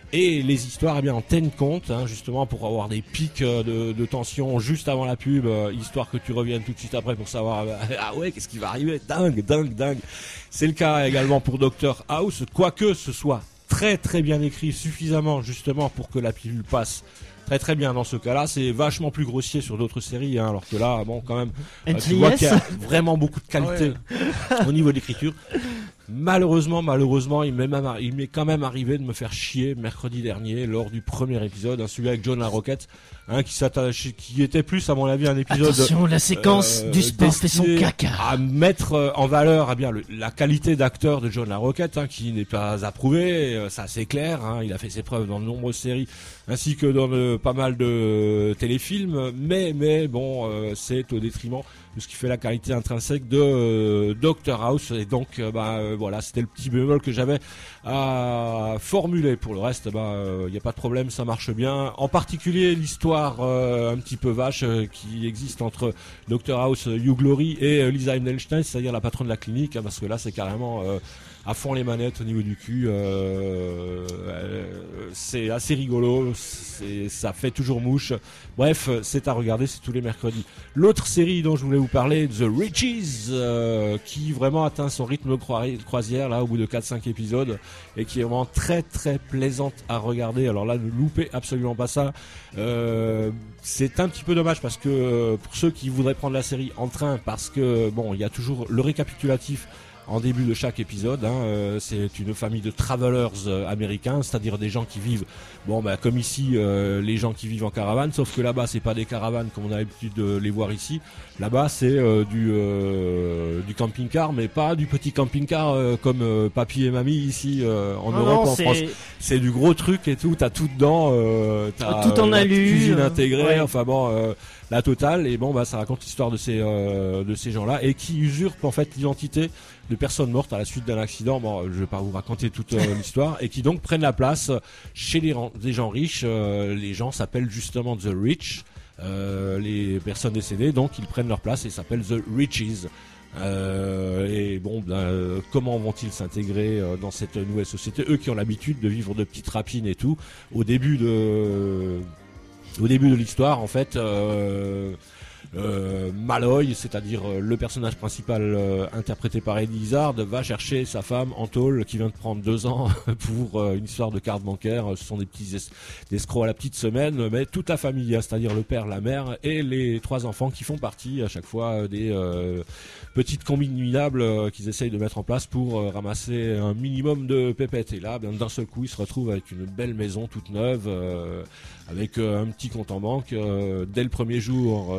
Et les histoires, eh bien, en tiennent compte, hein, justement, pour avoir des pics de tension juste avant la pub, histoire que tu reviennes tout de suite après pour savoir, ah ouais, qu'est-ce qui va arriver? Dingue. C'est le cas également pour Dr House, quoique ce soit très très bien écrit, suffisamment justement pour que la pilule passe très très bien dans ce cas-là. C'est vachement plus grossier sur d'autres séries, hein, alors que là, bon, quand même, tu vois qu'il y a vraiment beaucoup de qualité au niveau de l'écriture. Malheureusement, il m'est quand même arrivé de me faire chier mercredi dernier lors du premier épisode, hein, celui avec John LaRoquette, hein, qui était plus, à mon avis, un épisode. Attention, la séquence du sport fait son caca. À mettre en valeur, eh bien, la qualité d'acteur de John LaRoquette, hein, qui n'est pas approuvé, ça c'est clair, hein, il a fait ses preuves dans de nombreuses séries, ainsi que dans pas mal de téléfilms, mais bon, c'est au détriment de ce qui fait la qualité intrinsèque de Dr House, et donc voilà, c'était le petit bémol que j'avais à formuler. Pour le reste, y a pas de problème, ça marche bien. En particulier l'histoire un petit peu vache qui existe entre Dr House, Hugh Laurie et Lisa Edelstein, c'est-à-dire la patronne de la clinique, hein, parce que là c'est carrément à fond les manettes au niveau du cul. C'est assez rigolo, ça fait toujours mouche. Bref, c'est à regarder, c'est tous les mercredis. L'autre série dont je voulais vous parler, The Riches, qui vraiment atteint son rythme croisière là au bout de 4-5 épisodes, et qui est vraiment très très plaisante à regarder. Alors là, ne loupez absolument pas ça. C'est un petit peu dommage parce que pour ceux qui voudraient prendre la série en train, parce que bon, il y a toujours le récapitulatif en début de chaque épisode, hein, c'est une famille de travelers américains, c'est-à-dire des gens qui vivent, comme ici, les gens qui vivent en caravane, sauf que là-bas c'est pas des caravanes comme on a l'habitude de les voir ici. Là-bas c'est du camping-car, mais pas du petit camping-car comme papy et mamie ici en Europe, en France. C'est du gros truc et tout, t'as tout dedans, t'as tout en alu, cuisine intégrée, enfin bon. La totale, et ça raconte l'histoire de ces gens-là, et qui usurpent en fait l'identité de personnes mortes à la suite d'un accident. Je vais pas vous raconter toute l'histoire, et qui donc prennent la place chez des gens riches. Les gens s'appellent justement The Rich, les personnes décédées, donc ils prennent leur place et s'appellent The Riches. Comment vont-ils s'intégrer dans cette nouvelle société, eux qui ont l'habitude de vivre de petites rapines et tout. Au début de l'histoire, en fait, Malloy, c'est-à-dire le personnage principal interprété par Eddie Izzard, va chercher sa femme en tôle qui vient de prendre 2 ans pour une histoire de carte bancaire. Ce sont des petits escrocs à la petite semaine, mais toute la famille, c'est-à-dire le père, la mère et les 3 enfants qui font partie à chaque fois des petites combines minables qu'ils essayent de mettre en place pour ramasser un minimum de pépettes. Et là, d'un seul coup, ils se retrouvent avec une belle maison toute neuve, avec un petit compte en banque. Dès le premier jour,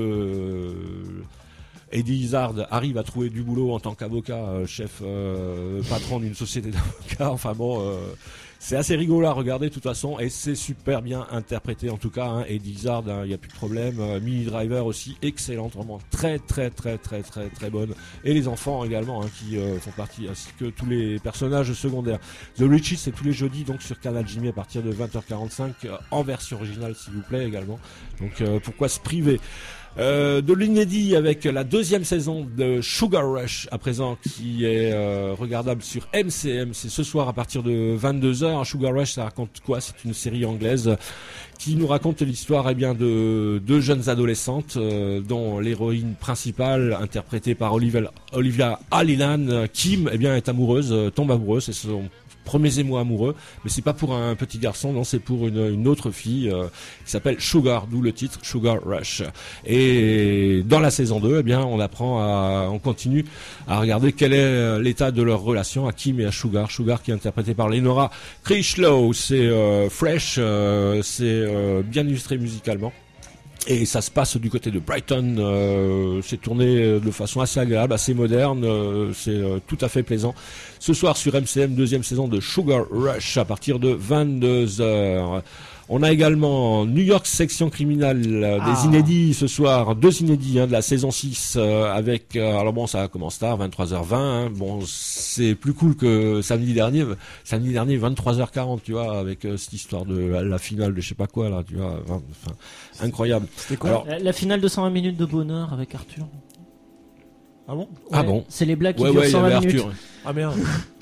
Eddie Izzard arrive à trouver du boulot en tant qu'avocat, chef patron d'une société d'avocats. Enfin bon, c'est assez rigolo à regarder de toute façon, et c'est super bien interprété en tout cas, hein. Eddie Izzard, il n'y a plus de problème. Minnie Driver aussi, excellente, vraiment très très très très très très bonne. Et les enfants également, hein, qui font partie, ainsi que tous les personnages secondaires. The Riches, c'est tous les jeudis donc sur Canal Jimmy à partir de 20h45 en version originale s'il vous plaît également. Donc pourquoi se priver? De l'inédit avec la 2e saison de Sugar Rush à présent, qui est regardable sur MCM. C'est ce soir à partir de 22h. Sugar Rush, ça raconte quoi? C'est une série anglaise qui nous raconte l'histoire de 2 jeunes adolescentes dont l'héroïne principale, interprétée par Olivia Hallinan, Kim, est amoureuse, tombe amoureuse. C'est son premiers émois amoureux, mais c'est pas pour un petit garçon, non, c'est pour une autre fille qui s'appelle Sugar, d'où le titre Sugar Rush. Et dans la saison 2, on continue à regarder quel est l'état de leur relation à Kim et à Sugar qui est interprété par Lenora Critchlow. C'est fresh, c'est bien illustré musicalement. Et ça se passe du côté de Brighton, c'est tourné de façon assez agréable, assez moderne, c'est tout à fait plaisant. Ce soir sur MCM, 2e saison de Sugar Rush à partir de 22h. On a également New York section criminelle, des inédits ce soir, 2 inédits de la saison 6 avec ça commence tard, 23h20. C'est plus cool que samedi dernier 23h40, tu vois, avec cette histoire de la finale de je sais pas quoi là, tu vois, incroyable. C'était quoi? La finale de 120 minutes de bonheur avec Arthur. Ah bon? Ouais, ah bon? C'est les blagues qui durent 120 minutes. Ah merde.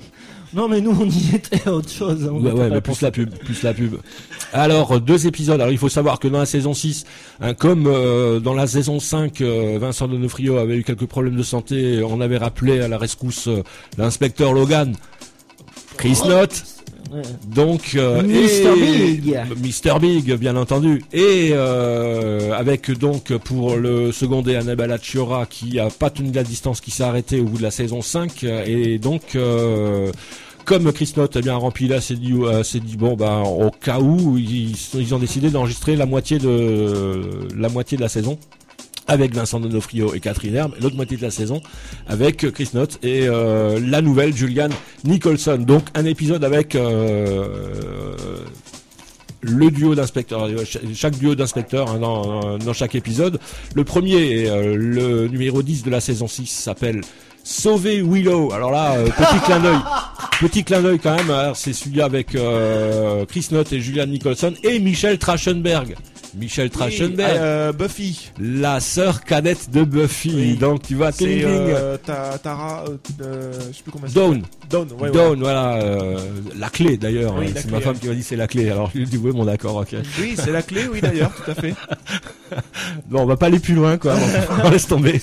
Non, mais nous, on y était à autre chose. Hein, Ouais, mais plus la pub. Alors, 2 épisodes. Alors, il faut savoir que dans la saison 6, comme dans la saison 5, Vincent D'Onofrio avait eu quelques problèmes de santé, on avait rappelé à la rescousse l'inspecteur Logan, Chris Knott. Ouais. Donc Mr. Big, bien entendu, et avec donc pour le secondé Annabella Sciorra qui a pas tenu la distance, qui s'est arrêté au bout de la saison 5, et donc comme Chris Knott a bien rempli là, s'est dit bon bah au cas où ils ont décidé d'enregistrer la moitié de la saison avec Vincent D'Onofrio et Catherine Herbe, l'autre moitié de la saison avec Chris Knott et la nouvelle Julianne Nicholson. Donc un épisode avec le duo d'inspecteurs, chaque duo d'inspecteurs dans chaque épisode. Le premier, le numéro 10 de la saison 6 s'appelle Sauver Willow. Alors là, petit clin d'œil quand même. Alors, c'est celui avec Chris Knott et Julianne Nicholson et Michelle Trachtenberg. Buffy, la sœur cadette de Buffy. Oui. Donc tu vois, c'est Tara, je sais plus comment Dawn, voilà, la clé d'ailleurs. Oui, c'est ma femme qui m'a dit c'est la clé. Alors je lui ai dit oui, bon d'accord, ok. Oui, c'est la clé, oui d'ailleurs, tout à fait. Bon, on va pas aller plus loin, quoi. On laisse tomber.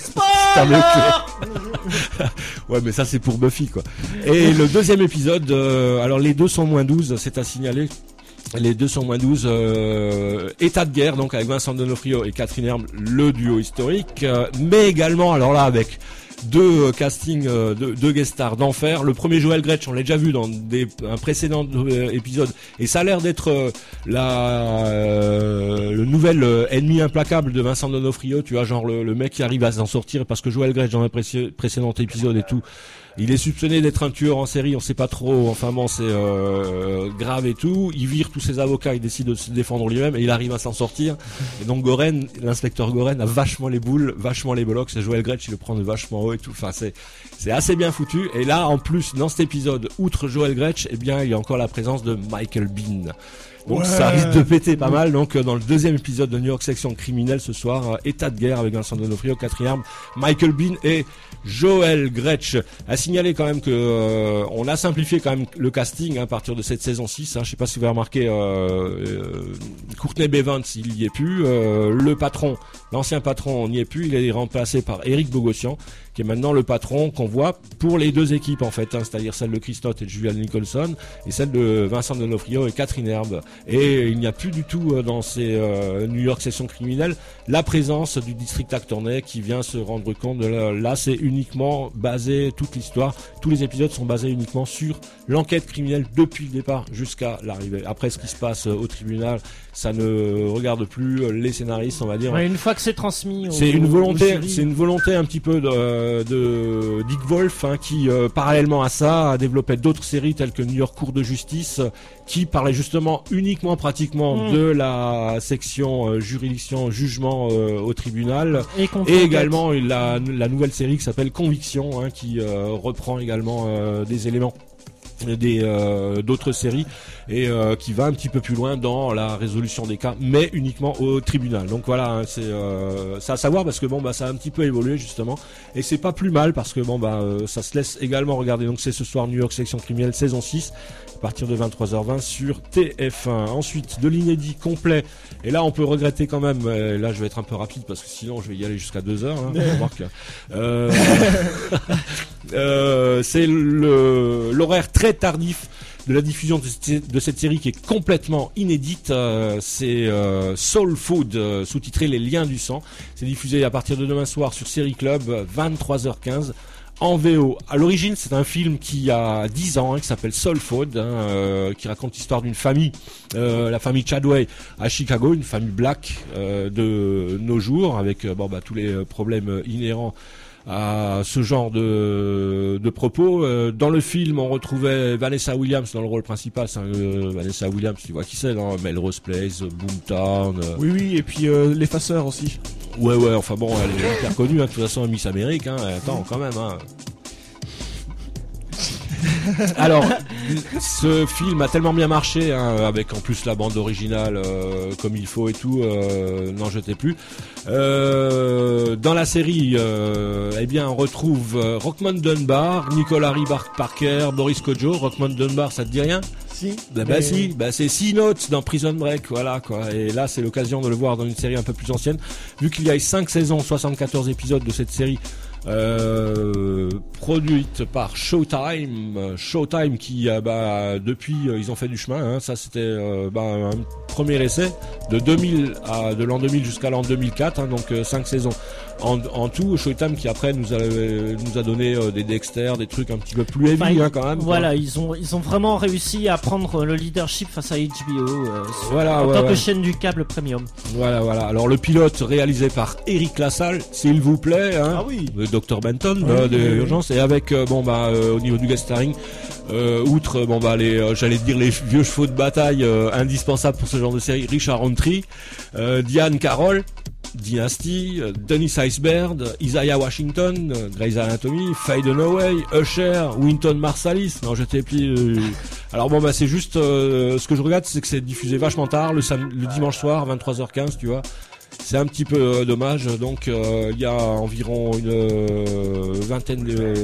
Ouais, mais ça c'est pour Buffy, quoi. Et le deuxième épisode, alors les deux sont moins 12, c'est à signaler. Les deux sont moins 12, état de guerre, donc avec Vincent D'Onofrio et Catherine Herbe, le duo historique, mais également, alors là, avec deux castings, deux guest stars d'enfer. Le premier, Joel Gretsch, on l'a déjà vu dans un précédent épisode, et ça a l'air d'être le nouvel ennemi implacable de Vincent D'Onofrio, tu vois, genre le mec qui arrive à s'en sortir, parce que Joel Gretsch dans un précédent épisode et tout, il est soupçonné d'être un tueur en série, on sait pas trop, enfin bon, c'est grave et tout. Il vire tous ses avocats, il décide de se défendre lui-même et il arrive à s'en sortir. Et donc l'inspecteur Goren a vachement les boules, vachement les bollocks, et Joel Gretsch il le prend de vachement haut et tout. Enfin c'est assez bien foutu. Et là en plus dans cet épisode, outre Joel Gretsch, eh bien il y a encore la présence de Michael Biehn. Donc ça risque de péter pas mal. Donc dans le deuxième épisode de New York Section Criminelle ce soir, état de guerre avec Vincent D'Onofrio, Catherine Herbe, Michael Biehn et Joel Gretsch. À signaler quand même que on a simplifié quand même le casting à partir de cette saison 6. Je sais pas si vous avez remarqué, Courtney Bevans il y est plus, le patron, l'ancien patron on n'y est plus, il est remplacé par Eric Bogossian qui est maintenant le patron qu'on voit pour les deux équipes en fait, c'est-à-dire celle de Chris Knott et de Julianne Nicholson et celle de Vincent D'Onofrio et Catherine Herbe. Et il n'y a plus du tout dans ces New York Section Criminelle la présence du district attorney qui vient se rendre compte de là c'est uniquement basé, toute l'histoire, tous les épisodes sont basés uniquement sur l'enquête criminelle depuis le départ jusqu'à l'arrivée. Après ce qui se passe au tribunal, ça ne regarde plus les scénaristes, on va dire. Ouais, une fois que c'est transmis, c'est une volonté un petit peu de Dick Wolf qui parallèlement à ça a développé d'autres séries telles que New York Cour de Justice qui parlait justement uniquement pratiquement de la section juridiction jugement au tribunal et également la nouvelle série qui s'appelle Conviction qui reprend également des éléments d'autres séries et qui va un petit peu plus loin dans la résolution des cas mais uniquement au tribunal. Donc voilà, c'est ça à savoir parce que ça a un petit peu évolué justement et c'est pas plus mal parce que ça se laisse également regarder. Donc c'est ce soir New York Section Criminelle saison 6 à partir de 23h20 sur TF1. Ensuite de l'inédit complet, et là on peut regretter quand même, là je vais être un peu rapide parce que sinon je vais y aller jusqu'à 2h c'est l'horaire très tardif de la diffusion de cette série qui est complètement inédite. C'est Soul Food, sous-titré Les Liens du Sang. C'est diffusé à partir de demain soir sur Série Club, 23h15. En VO. À l'origine, c'est un film qui a 10 ans, qui s'appelle Soul Food, qui raconte l'histoire d'une famille, la famille Chadway à Chicago, une famille black de nos jours, avec tous les problèmes inhérents à ce genre de propos. Dans le film, on retrouvait Vanessa Williams dans le rôle principal. Vanessa Williams, tu vois qui c'est, dans Melrose Place, Boomtown. Oui, et puis l'effaceur aussi. Ouais, enfin bon, elle est hyper connue, de toute façon, Miss Amérique, attends, quand même, Alors, ce film a tellement bien marché, hein, avec en plus la bande originale comme il faut et tout, n'en jetez plus. Dans la série, eh bien, on retrouve Rockmond Dunbar, Nicolas Ribart Parker, Boris Kodjoe. Rockmond Dunbar, ça te dit rien? Si. Si, c'est C-Note dans Prison Break, voilà quoi. Et là, c'est l'occasion de le voir dans une série un peu plus ancienne. Vu qu'il y a 5 saisons, 74 épisodes de cette série, produite par Showtime qui depuis ils ont fait du chemin, hein. Ça c'était un premier essai de l'an 2000 jusqu'à l'an 2004, hein, donc 5 saisons en tout. Showtime qui après nous a donné des Dexter, des trucs un petit peu plus heavy, hein, quand même. Voilà, ils ont vraiment réussi à prendre le leadership face à HBO en tant que chaîne du câble premium. Voilà. Alors le pilote réalisé par Eric Lassalle, s'il vous plaît, hein, le Dr Benton de Urgence, et avec au niveau du guest starring, outre j'allais dire les vieux chevaux de bataille indispensables pour ce genre de série, Richard Roundtree, Diane Carroll, Dynasty, Dennis Iceberg, Isaiah Washington, Grey's Anatomy, Faye Dunaway, Usher, Wynton Marsalis. Non, j'étais plus. Alors c'est juste ce que je regarde, c'est que c'est diffusé vachement tard, le dimanche soir, 23h15, tu vois. C'est un petit peu dommage. Donc il y a environ une vingtaine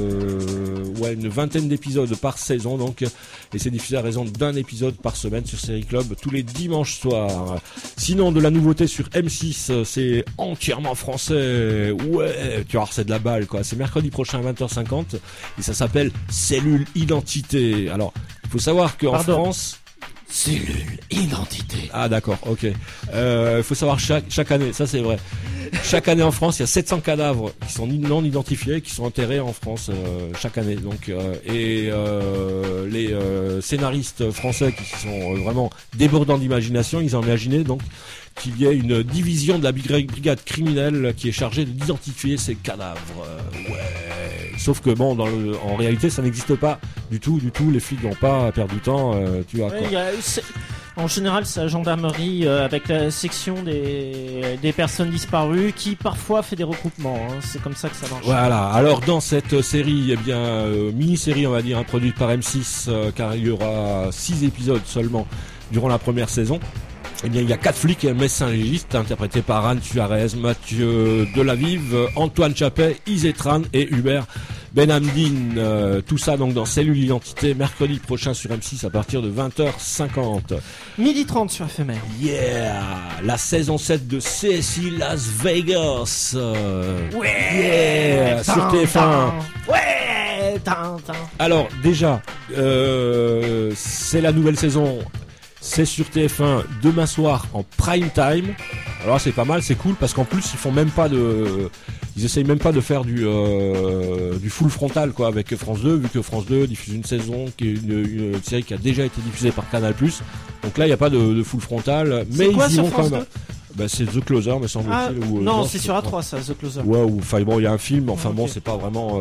d'épisodes par saison, donc, et c'est diffusé à raison d'un épisode par semaine sur Série Club tous les dimanches soirs. Sinon, de la nouveauté sur M6, c'est entièrement français. Ouais, tu vois, c'est de la balle quoi. C'est mercredi prochain à 20h50 et ça s'appelle Cellule Identité. Alors, il faut savoir qu'en France, Cellule Identité. Ah d'accord, ok. Faut savoir chaque année, ça c'est vrai. Chaque année en France, il y a 700 cadavres qui sont non identifiés, qui sont enterrés en France chaque année. Donc les scénaristes français qui sont vraiment débordants d'imagination, ils ont imaginé donc qu'il y ait une division de la brigade criminelle qui est chargée d'identifier ces cadavres. Sauf que en réalité, ça n'existe pas du tout. Les flics n'ont pas perdu de temps. Tu vois. En général, c'est la gendarmerie avec la section des personnes disparues qui parfois fait des recoupements. Hein. C'est comme ça que ça marche. Voilà. Alors dans cette série, mini-série, on va dire, produite par M6, car il y aura 6 épisodes seulement durant la première saison. Eh bien, il y a 4 flics et un médecin légiste interprétés par Anne Suarez, Mathieu Delavive, Antoine Chappet, Izetran et Hubert Benhamdine. Tout ça donc dans Cellule Identité, mercredi prochain sur M6 à partir de 20h50. 12h30 sur FMR. Yeah, la saison 7 de CSI Las Vegas. Yeah, sur TF1. Ouais. Alors déjà, c'est la nouvelle saison. C'est sur TF1 demain soir en prime time. Alors c'est pas mal, c'est cool parce qu'en plus ils essayent même pas de faire du full frontal quoi avec France 2, vu que France 2 diffuse une saison qui est une série qui a déjà été diffusée par Canal+. Donc là il y a pas de full frontal, mais quoi, ils y vont quand même. 2 c'est The Closer me semble-t-il. Non, c'est sur A3 ça, The Closer. Ouais, il y a un film, c'est pas vraiment.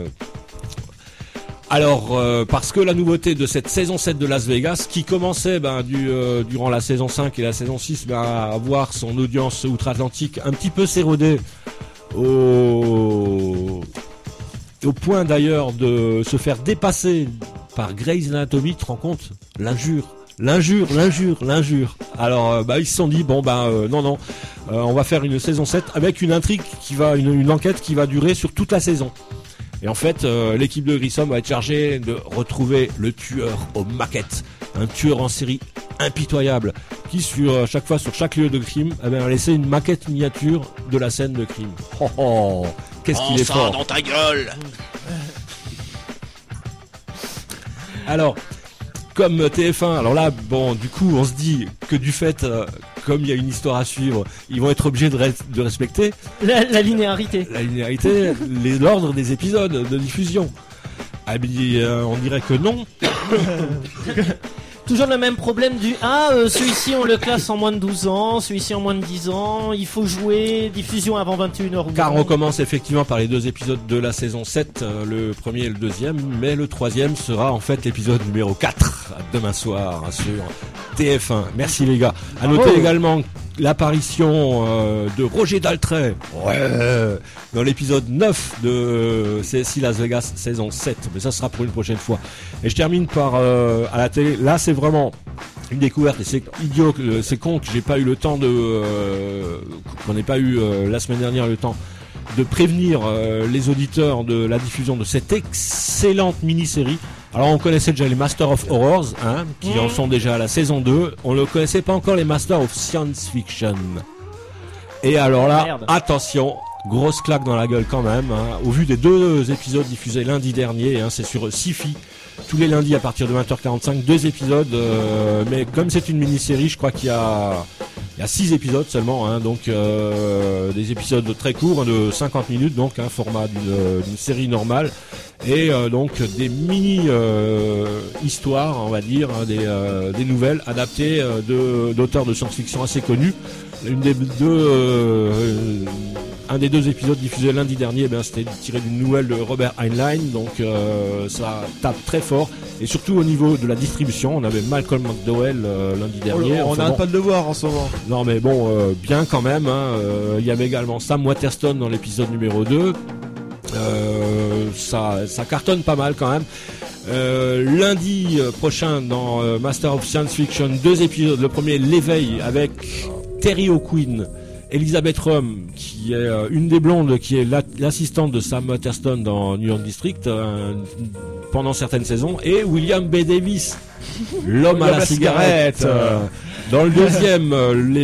Alors, parce que la nouveauté de cette saison 7 de Las Vegas, qui commençait durant la saison 5 et la saison 6 à avoir son audience outre-Atlantique un petit peu s'éroder au point d'ailleurs de se faire dépasser par Grey's Anatomy, tu te rends compte? L'injure. Alors ils se sont dit non, on va faire une saison 7 avec une intrigue une enquête qui va durer sur toute la saison. Et en fait, l'équipe de Grissom va être chargée de retrouver le tueur aux maquettes. Un tueur en série impitoyable qui, sur chaque lieu de crime, va laisser une maquette miniature de la scène de crime. Qu'est-ce qu'il est fort dans ta gueule. Alors, comme TF1, alors là, du coup, on se dit que du fait, comme il y a une histoire à suivre, ils vont être obligés de respecter la linéarité. L'ordre des épisodes de diffusion. On dirait que non. Toujours le même problème celui-ci on le classe en moins de 12 ans, celui-ci en moins de 10 ans, il faut jouer, diffusion avant 21h. Car on commence effectivement par les 2 épisodes de la saison 7, le premier et le deuxième, mais le troisième sera en fait l'épisode numéro 4, demain soir sur TF1. Merci les gars. À noter également l'apparition de Roger Daltrey dans l'épisode 9 de CSI Las Vegas saison 7, mais ça sera pour une prochaine fois. Et je termine par à la télé, là c'est vraiment une découverte et c'est idiot, c'est con que j'ai pas eu le temps qu'on n'ait pas eu la semaine dernière le temps de prévenir les auditeurs de la diffusion de cette excellente mini-série. Alors on connaissait déjà les Masters of Horrors, qui en sont déjà à la saison 2. On ne connaissait pas encore les Masters of Science Fiction. Et alors là, attention, grosse claque dans la gueule quand même. Au vu des 2 épisodes diffusés lundi dernier, c'est sur Syfy. Tous les lundis à partir de 20h45, 2 épisodes. Mais comme c'est une mini-série, je crois qu'il y a 6 épisodes seulement, donc des épisodes très courts, de 50 minutes, donc un format d'une série normale. Et donc des mini histoires, on va dire, des nouvelles adaptées d'auteurs de science-fiction assez connus. Un des 2 épisodes diffusés lundi dernier, c'était tiré d'une nouvelle de Robert Heinlein, donc ça tape très fort. Et surtout au niveau de la distribution, on avait Malcolm McDowell lundi dernier. On n'arrête pas de le voir en ce moment. Non mais bon, bien quand même. Il y avait également Sam Waterston dans l'épisode numéro 2. Ça cartonne pas mal quand même. Lundi prochain dans Master of Science Fiction, 2 épisodes. Le premier, l'éveil, avec Terry O'Quinn, Elizabeth Rom, qui est une des blondes, qui est l'assistante de Sam Waterston dans New York District pendant certaines saisons, et William B. Davis, l'homme à la cigarette. Dans le deuxième,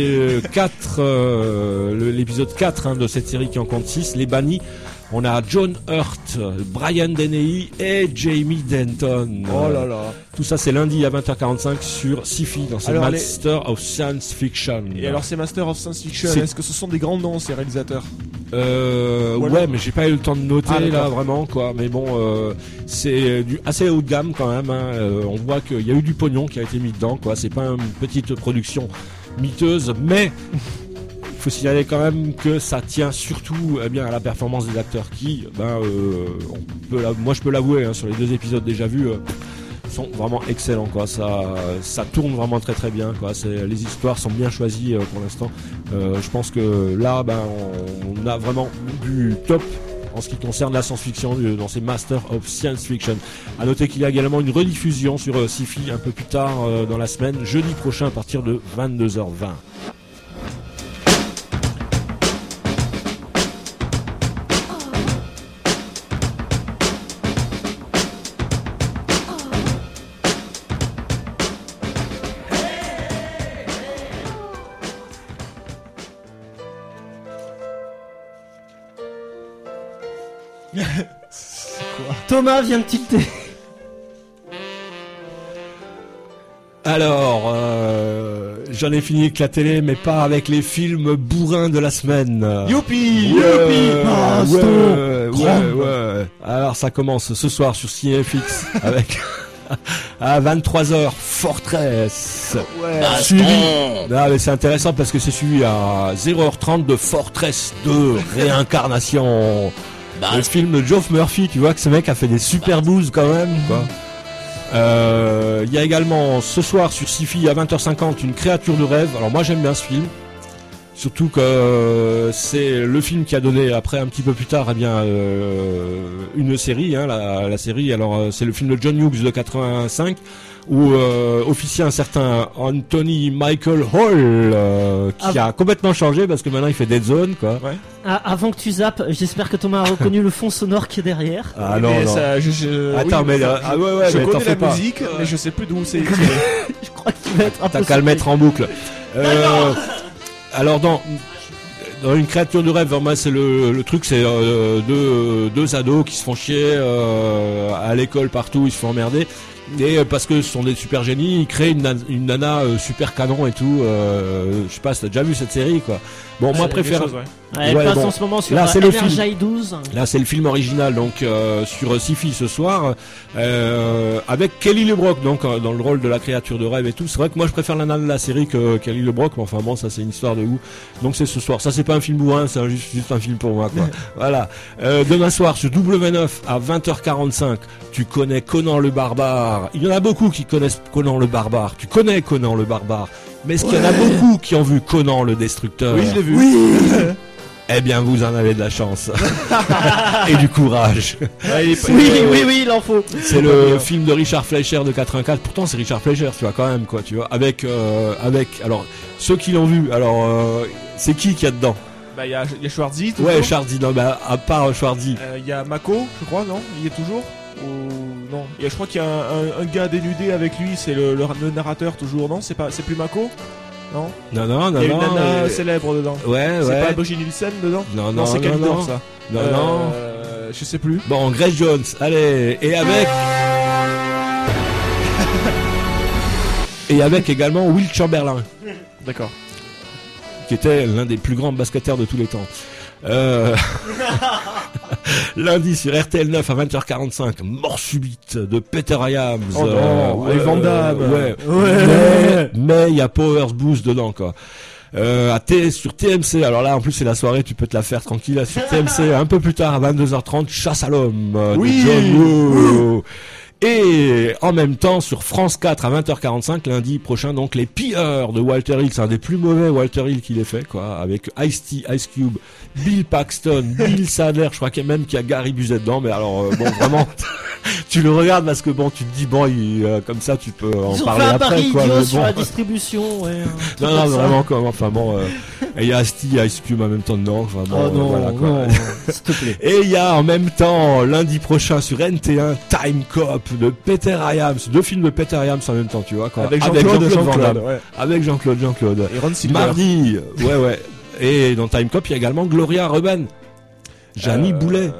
l'épisode 4 de cette série qui en compte 6, les bannis. On a John Hurt, Brian Dennehy et Jamie Denton. Oh là là. Tout ça c'est lundi à 20h45 sur Syfy dans ces Master of Science Fiction. Et alors ces Master of Science Fiction, est-ce que ce sont des grands noms ces réalisateurs? Ouais, mais j'ai pas eu le temps de noter là vraiment quoi. Mais bon, c'est du assez haut de gamme quand même. On voit qu'il y a eu du pognon qui a été mis dedans quoi. C'est pas une petite production miteuse, mais il faut signaler quand même que ça tient surtout à la performance des acteurs qui, moi je peux l'avouer, sur les 2 épisodes déjà vus, sont vraiment excellents quoi. Ça tourne vraiment très très bien quoi. Les histoires sont bien choisies pour l'instant. Je pense que là, on a vraiment du top en ce qui concerne la science-fiction dans ces Masters of Science Fiction. À noter qu'il y a également une rediffusion sur Syfy un peu plus tard dans la semaine, jeudi prochain à partir de 22h20. Thomas vient de tilter. Alors, j'en ai fini avec la télé, mais pas avec les films bourrins de la semaine. Youpi, ouais. Alors ça commence ce soir sur CineFX avec à 23h Fortress. Suivi. Non, mais c'est intéressant parce que c'est suivi à 0h30 de Fortress 2 Réincarnation. Le film de Geoff Murphy, tu vois que ce mec a fait des super boosts quand même quoi. Il y a également ce soir sur Syfy à 20h50 une créature de rêve. Alors moi j'aime bien ce film, surtout que c'est le film qui a donné après un petit peu plus tard une série, la série. Alors c'est le film de John Hughes de 85 où officie un certain Anthony Michael Hall qui a complètement changé parce que maintenant il fait Dead Zone quoi. Ouais. Avant que tu zappes, j'espère que Thomas a reconnu le fond sonore qui est derrière. Ah non, non. Ça, attends, mais là, je mais connais la musique, mais je sais plus d'où c'est. Je crois que tu vas être un peu. T'as qu'à le mettre en boucle. Alors dans une créature de rêve, moi c'est le truc, c'est deux ados qui se font chier à l'école partout, ils se font emmerder. Et parce que ce sont des super génies, ils créent une nana super canon et tout. Je sais pas si t'as déjà vu cette série quoi. Bon, moi préfère. Elle passe en ce moment sur NRJ 12. Là c'est le film original donc sur Syfy ce soir avec Kelly LeBrock donc dans le rôle de la créature de rêve et tout. C'est vrai que moi je préfère la nana de la série que Kelly LeBrock, mais enfin bon ça c'est une histoire de goût. Donc c'est ce soir. Ça c'est pas un film bourrin, c'est juste un film pour moi quoi. Voilà. Demain soir sur W9 à 20h45, tu connais Conan le Barbare. Il y en a beaucoup qui connaissent Conan le Barbare. Tu connais Conan le Barbare. Mais est-ce qu'il y en a beaucoup qui ont vu Conan le Destructeur? Oui, je l'ai vu. Eh bien, vous en avez de la chance. Et du courage. Ouais, Oui, il en faut. C'est le film de Richard Fleischer de 84. Pourtant, c'est Richard Fleischer, tu vois, quand même, quoi, tu vois. Avec, alors, ceux qui l'ont vu, alors, c'est qui qu'il y a dedans? Bah, il y a Schwarzy, toujours. Ouais, Schwarzy, non, bah, à part Schwarzy. Il y a Mako, je crois, non? Il y est toujours? Ou non? Je crois qu'il y a un gars dénudé avec lui, c'est le narrateur toujours, non? C'est plus Mako? Non. Il y a une nana célèbre dedans. Ouais. C'est pas Brigitte Nielsen dedans? Non, c'est Calidor, ça. Non. Je sais plus. Bon, Grace Jones, allez, et avec également Will Chamberlain. D'accord. Qui était l'un des plus grands basketteurs de tous les temps. Lundi sur RTL 9 à 20h45, mort subite de Peter Iams. Oh non, avec Van Damme. Ouais. Mais il y a Powers Boost dedans, quoi. Sur TMC, alors là en plus c'est la soirée, tu peux te la faire tranquille là, sur TMC un peu plus tard à 22h30, Chasse à l'homme de John Woo. Et en même temps sur France 4 à 20h45 lundi prochain, donc les pilleurs de Walter Hill, c'est un des plus mauvais Walter Hill qu'il ait fait, quoi, avec Ice-T, Ice Cube, Bill Paxton, Bill Sadler, je crois qu'il y a Gary Busey dedans, mais alors bon vraiment tu le regardes parce que bon tu te dis bon comme ça tu peux en parler après, quoi. Ils ont fait un pari idiot sur bon. la distribution, ouais. Non, vraiment quoi, enfin bon et il y a Ice-T, Ice Cube en même temps dedans, enfin bon, oh non, voilà, quoi. non, s'il te plaît. Et il y a en même temps lundi prochain sur NT1 Time Cop de Peter Iams, 2 films de Peter Iams en même temps, tu vois, quoi. Avec Jean-Claude Van Damme. Ouais. Avec Jean-Claude. Et Ron Silver. Mardi, ouais. Et dans Time Cop, il y a également Gloria Reuben. Jeannie Boulet.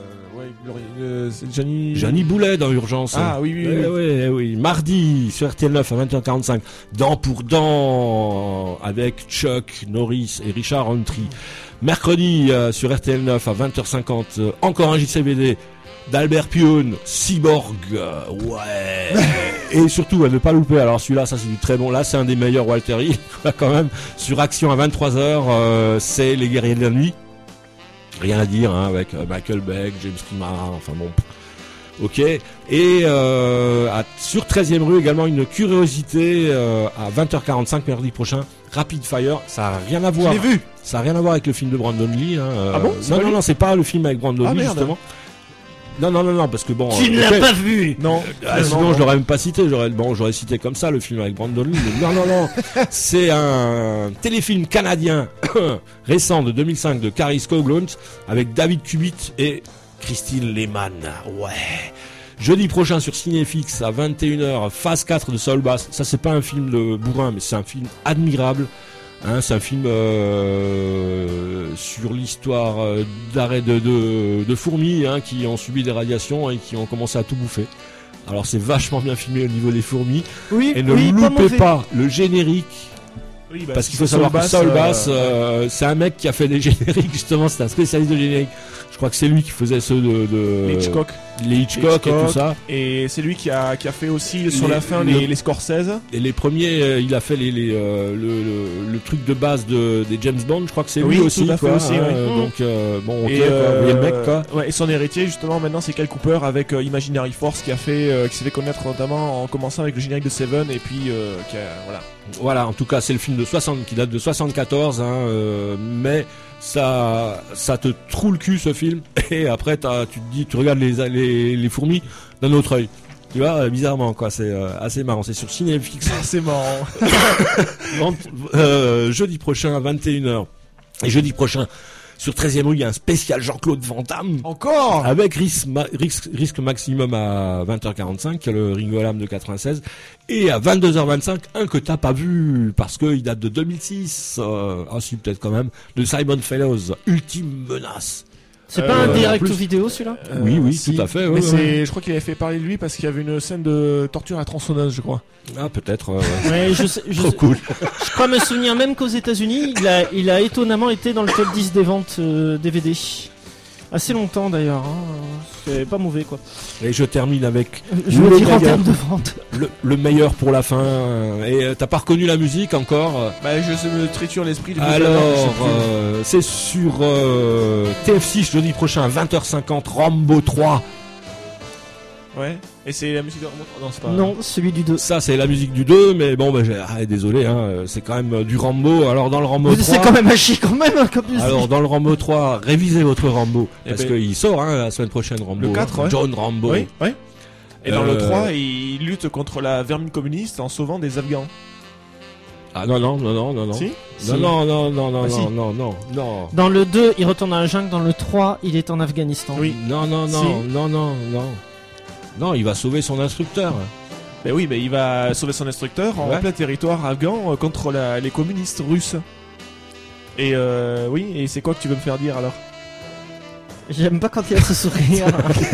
C'est Jeannie Boulet dans Urgence. Ah oui. Mardi sur RTL 9 à 20h45, Dent pour Dent avec Chuck Norris et Richard Roundtree. Mercredi sur RTL 9 à 20h50, encore un JCVD d'Albert Pioun, Cyborg, ouais. Et surtout à ne pas louper, alors celui-là, ça c'est du très bon, là c'est un des meilleurs Walter Hill, quand même, sur Action à 23h, c'est Les Guerriers de la Nuit. Rien à dire, hein, avec Michael Beck, James Remar, enfin bon, ok. Et sur 13e rue également une curiosité à 20h45 mardi prochain, Rapid Fire, ça a rien à voir. Je l'ai vu. Ça a rien à voir avec le film de Brandon Lee. Hein, ah bon? Non, c'est pas le film avec Brandon Lee, justement. Non, parce que bon. Tu ne l'as pas vu. Non. Sinon, je l'aurais même pas cité. J'aurais cité comme ça le film avec Brandon Lee. Mais non. C'est un téléfilm canadien récent de 2005 de Cary Skoglund avec David Kubit et Christine Lehmann. Ouais. Jeudi prochain sur Cinéfix à 21h, phase 4 de Saul Bass. Ça, c'est pas un film de bourrin, mais c'est un film admirable. Hein, c'est un film sur l'histoire d'arrêt de fourmis, hein, qui ont subi des radiations et qui ont commencé à tout bouffer. Alors c'est vachement bien filmé au niveau des fourmis. Oui, et ne loupez pas le générique. Oui, parce qu'il faut savoir que Saul Bass, c'est un mec qui a fait des génériques, justement, c'est un spécialiste de générique. Je crois que c'est lui qui faisait ceux de les Hitchcock et tout ça. Et c'est lui qui a fait aussi sur la fin les Scorsese. Et les premiers, il a fait le truc de base des James Bond. Je crois que c'est lui aussi, quoi. Aussi, donc bon, ok, quoi, vous voyez le mec, quoi. Ouais, et son héritier justement maintenant c'est Kyle Cooper avec Imaginary Force qui s'est fait connaître notamment en commençant avec le générique de Seven et puis voilà. Voilà, en tout cas, c'est le film qui date de 74, hein, mais ça te troue le cul, ce film. Et après, tu te dis, tu regardes les fourmis d'un autre œil. Tu vois, bizarrement, quoi. C'est assez marrant. C'est sur Cinéfix. C'est marrant. Jeudi prochain à 21h. Et jeudi prochain, sur 13e rue, il y a un spécial Jean-Claude Van Damme. Encore avec risque maximum à 20h45, le Ringo Lam de 96. Et à 22h25, un que t'as pas vu, parce qu'il date de 2006. Si, peut-être quand même. De Simon Fellows, Ultime Menace. C'est pas un direct vidéo celui-là Oui, si, tout à fait. Mais je crois qu'il avait fait parler de lui parce qu'il y avait une scène de torture à tronçonneuse, je crois. Ah, peut-être. Ouais, Trop cool. Je crois me souvenir même qu'aux États-Unis, il a étonnamment été dans le top 10 des ventes DVD. Assez longtemps d'ailleurs. Hein. C'est pas mauvais, quoi. Et je termine avec. Je veux dire en termes de vente. Le meilleur pour la fin. Et t'as pas reconnu la musique encore? Bah, je me triture l'esprit. Alors, c'est sur TF6 jeudi prochain à 20h50, Rambo 3. Ouais. Et c'est la musique de Rambo 3. Non, c'est pas. Non, celui du 2. Ça, c'est la musique du 2, mais bon, désolé, c'est quand même du Rambo. Alors, dans le Rambo 3. C'est quand même un chier, quand même, comme musique. Alors, dans le Rambo 3, révisez votre Rambo. Eh Parce ben, qu'il sort, la semaine prochaine, Rambo. Le 4, ouais. John Rambo. Oui, oui. Et dans le 3, il lutte contre la vermine communiste en sauvant des Afghans. Ah non. Si Non. Si. Non. Dans le 2, il retourne à la jungle. Dans le 3, il est en Afghanistan. Oui. Non. Non, il va sauver son instructeur. Ben oui, mais il va sauver son instructeur en plein territoire afghan contre les communistes russes. Et oui, et c'est quoi que tu veux me faire dire alors? J'aime pas quand il a ce sourire.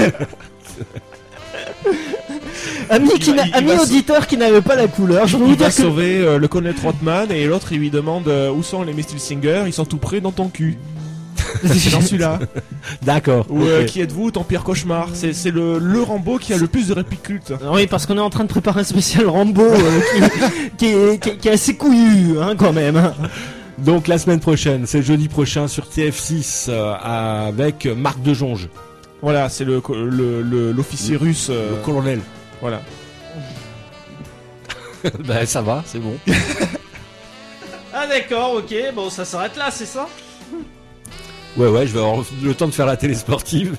Ami auditeur qui n'avait pas la couleur, je vais vous il dire va que... sauver le colonel Trotman et l'autre il lui demande où sont les Misty Singers, ils sont tout près dans ton cul. C'est dans celui-là. D'accord. Ou okay. Qui êtes-vous, ton pire cauchemar? C'est le Rambo qui a le plus de répliques cultes. Oui, parce qu'on est en train de préparer un spécial Rambo qui est assez couillu, hein, quand même. Donc la semaine prochaine, c'est jeudi prochain sur TF6 avec Marc Dejonge. Voilà, c'est l'officier russe. Le colonel. Voilà. Ben ça va, c'est bon. Ah d'accord, ok, bon ça s'arrête là, c'est ça? Ouais, je vais avoir le temps de faire la télé sportive.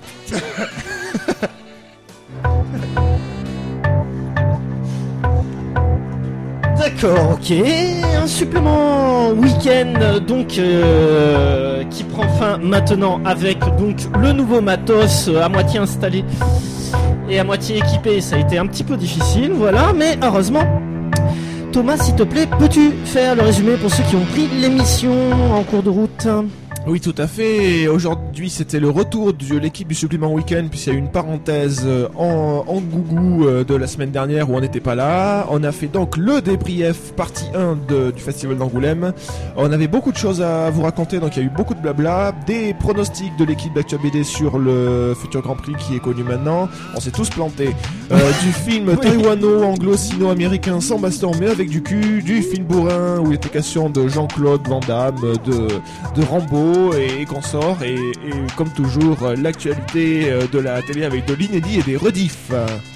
D'accord, ok. Un supplément week-end donc qui prend fin maintenant avec donc le nouveau matos à moitié installé et à moitié équipé. Ça a été un petit peu difficile, voilà, mais heureusement. Thomas, s'il te plaît, peux-tu faire le résumé pour ceux qui ont pris l'émission en cours de route? Oui, tout à fait. Aujourd'hui, c'était le retour de l'équipe du supplément week-end, puisqu'il y a eu une parenthèse en gougou de la semaine dernière où on n'était pas là. On a fait donc le débrief partie 1 du festival d'Angoulême. On avait beaucoup de choses à vous raconter, donc il y a eu beaucoup de blabla, des pronostics de l'équipe d'Actua BD sur le futur Grand Prix qui est connu maintenant. On s'est tous plantés. Du film taïwano-anglo-sino-américain sans baston mais avec du cul, du film bourrin où il était question de Jean-Claude Van Damme, de Rambo et consorts, et comme toujours l'actualité de la télé avec de l'inédit et des rediffs.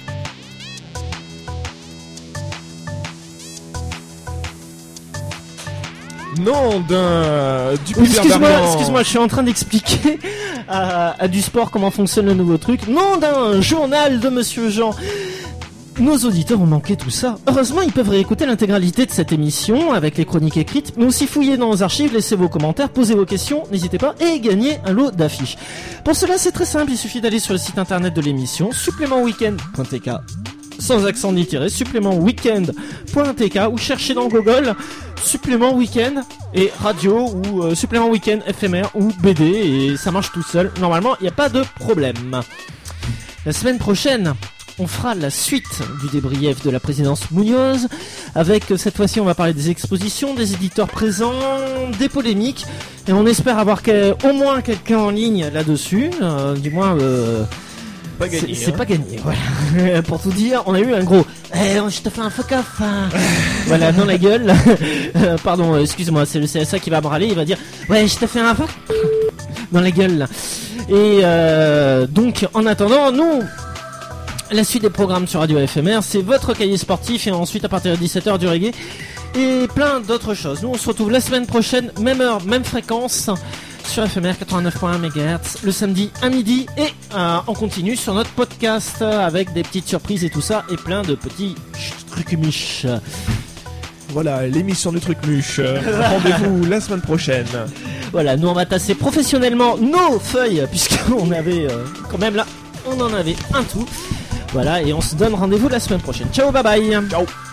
Nom du Excuse-moi, je suis en train d'expliquer à du sport comment fonctionne le nouveau truc. Nom d'un journal de Monsieur Jean. Nos auditeurs ont manqué tout ça. Heureusement, ils peuvent réécouter l'intégralité de cette émission avec les chroniques écrites, mais aussi fouiller dans nos archives, laisser vos commentaires, poser vos questions, n'hésitez pas, et gagner un lot d'affiches. Pour cela, c'est très simple, il suffit d'aller sur le site internet de l'émission, supplémentweekend.tk, sans accent ni tiré, supplémentweekend.tk, ou chercher dans Google supplément week-end et radio, ou supplément week-end éphémère ou BD, et ça marche tout seul. Normalement, il n'y a pas de problème. La semaine prochaine, on fera la suite du débrief de la présidence Muñoz, avec cette fois-ci on va parler des expositions, des éditeurs présents, des polémiques, et on espère avoir au moins quelqu'un en ligne là-dessus, du moins pas gagné, c'est pas gagné, voilà. Pour tout dire, on a eu un gros je te fais un fuck off, voilà, dans la gueule. Pardon, excuse-moi, c'est le CSA qui va me râler, il va dire ouais, je te fais un fuck dans la gueule. Et donc en attendant, nous, la suite des programmes sur Radio FMR, c'est votre cahier sportif, et ensuite à partir de 17h du reggae et plein d'autres choses. Nous on se retrouve la semaine prochaine, même heure, même fréquence, sur FMR 89.1 MHz, le samedi à midi, et on continue sur notre podcast avec des petites surprises et tout ça, et plein de petits trucs miches. Voilà, l'émission du truc muche. Rendez-vous la semaine prochaine. Voilà, nous on va tasser professionnellement nos feuilles, puisqu'on avait quand même là, on en avait un tout. Voilà, et on se donne rendez-vous la semaine prochaine. Ciao, bye bye. Ciao.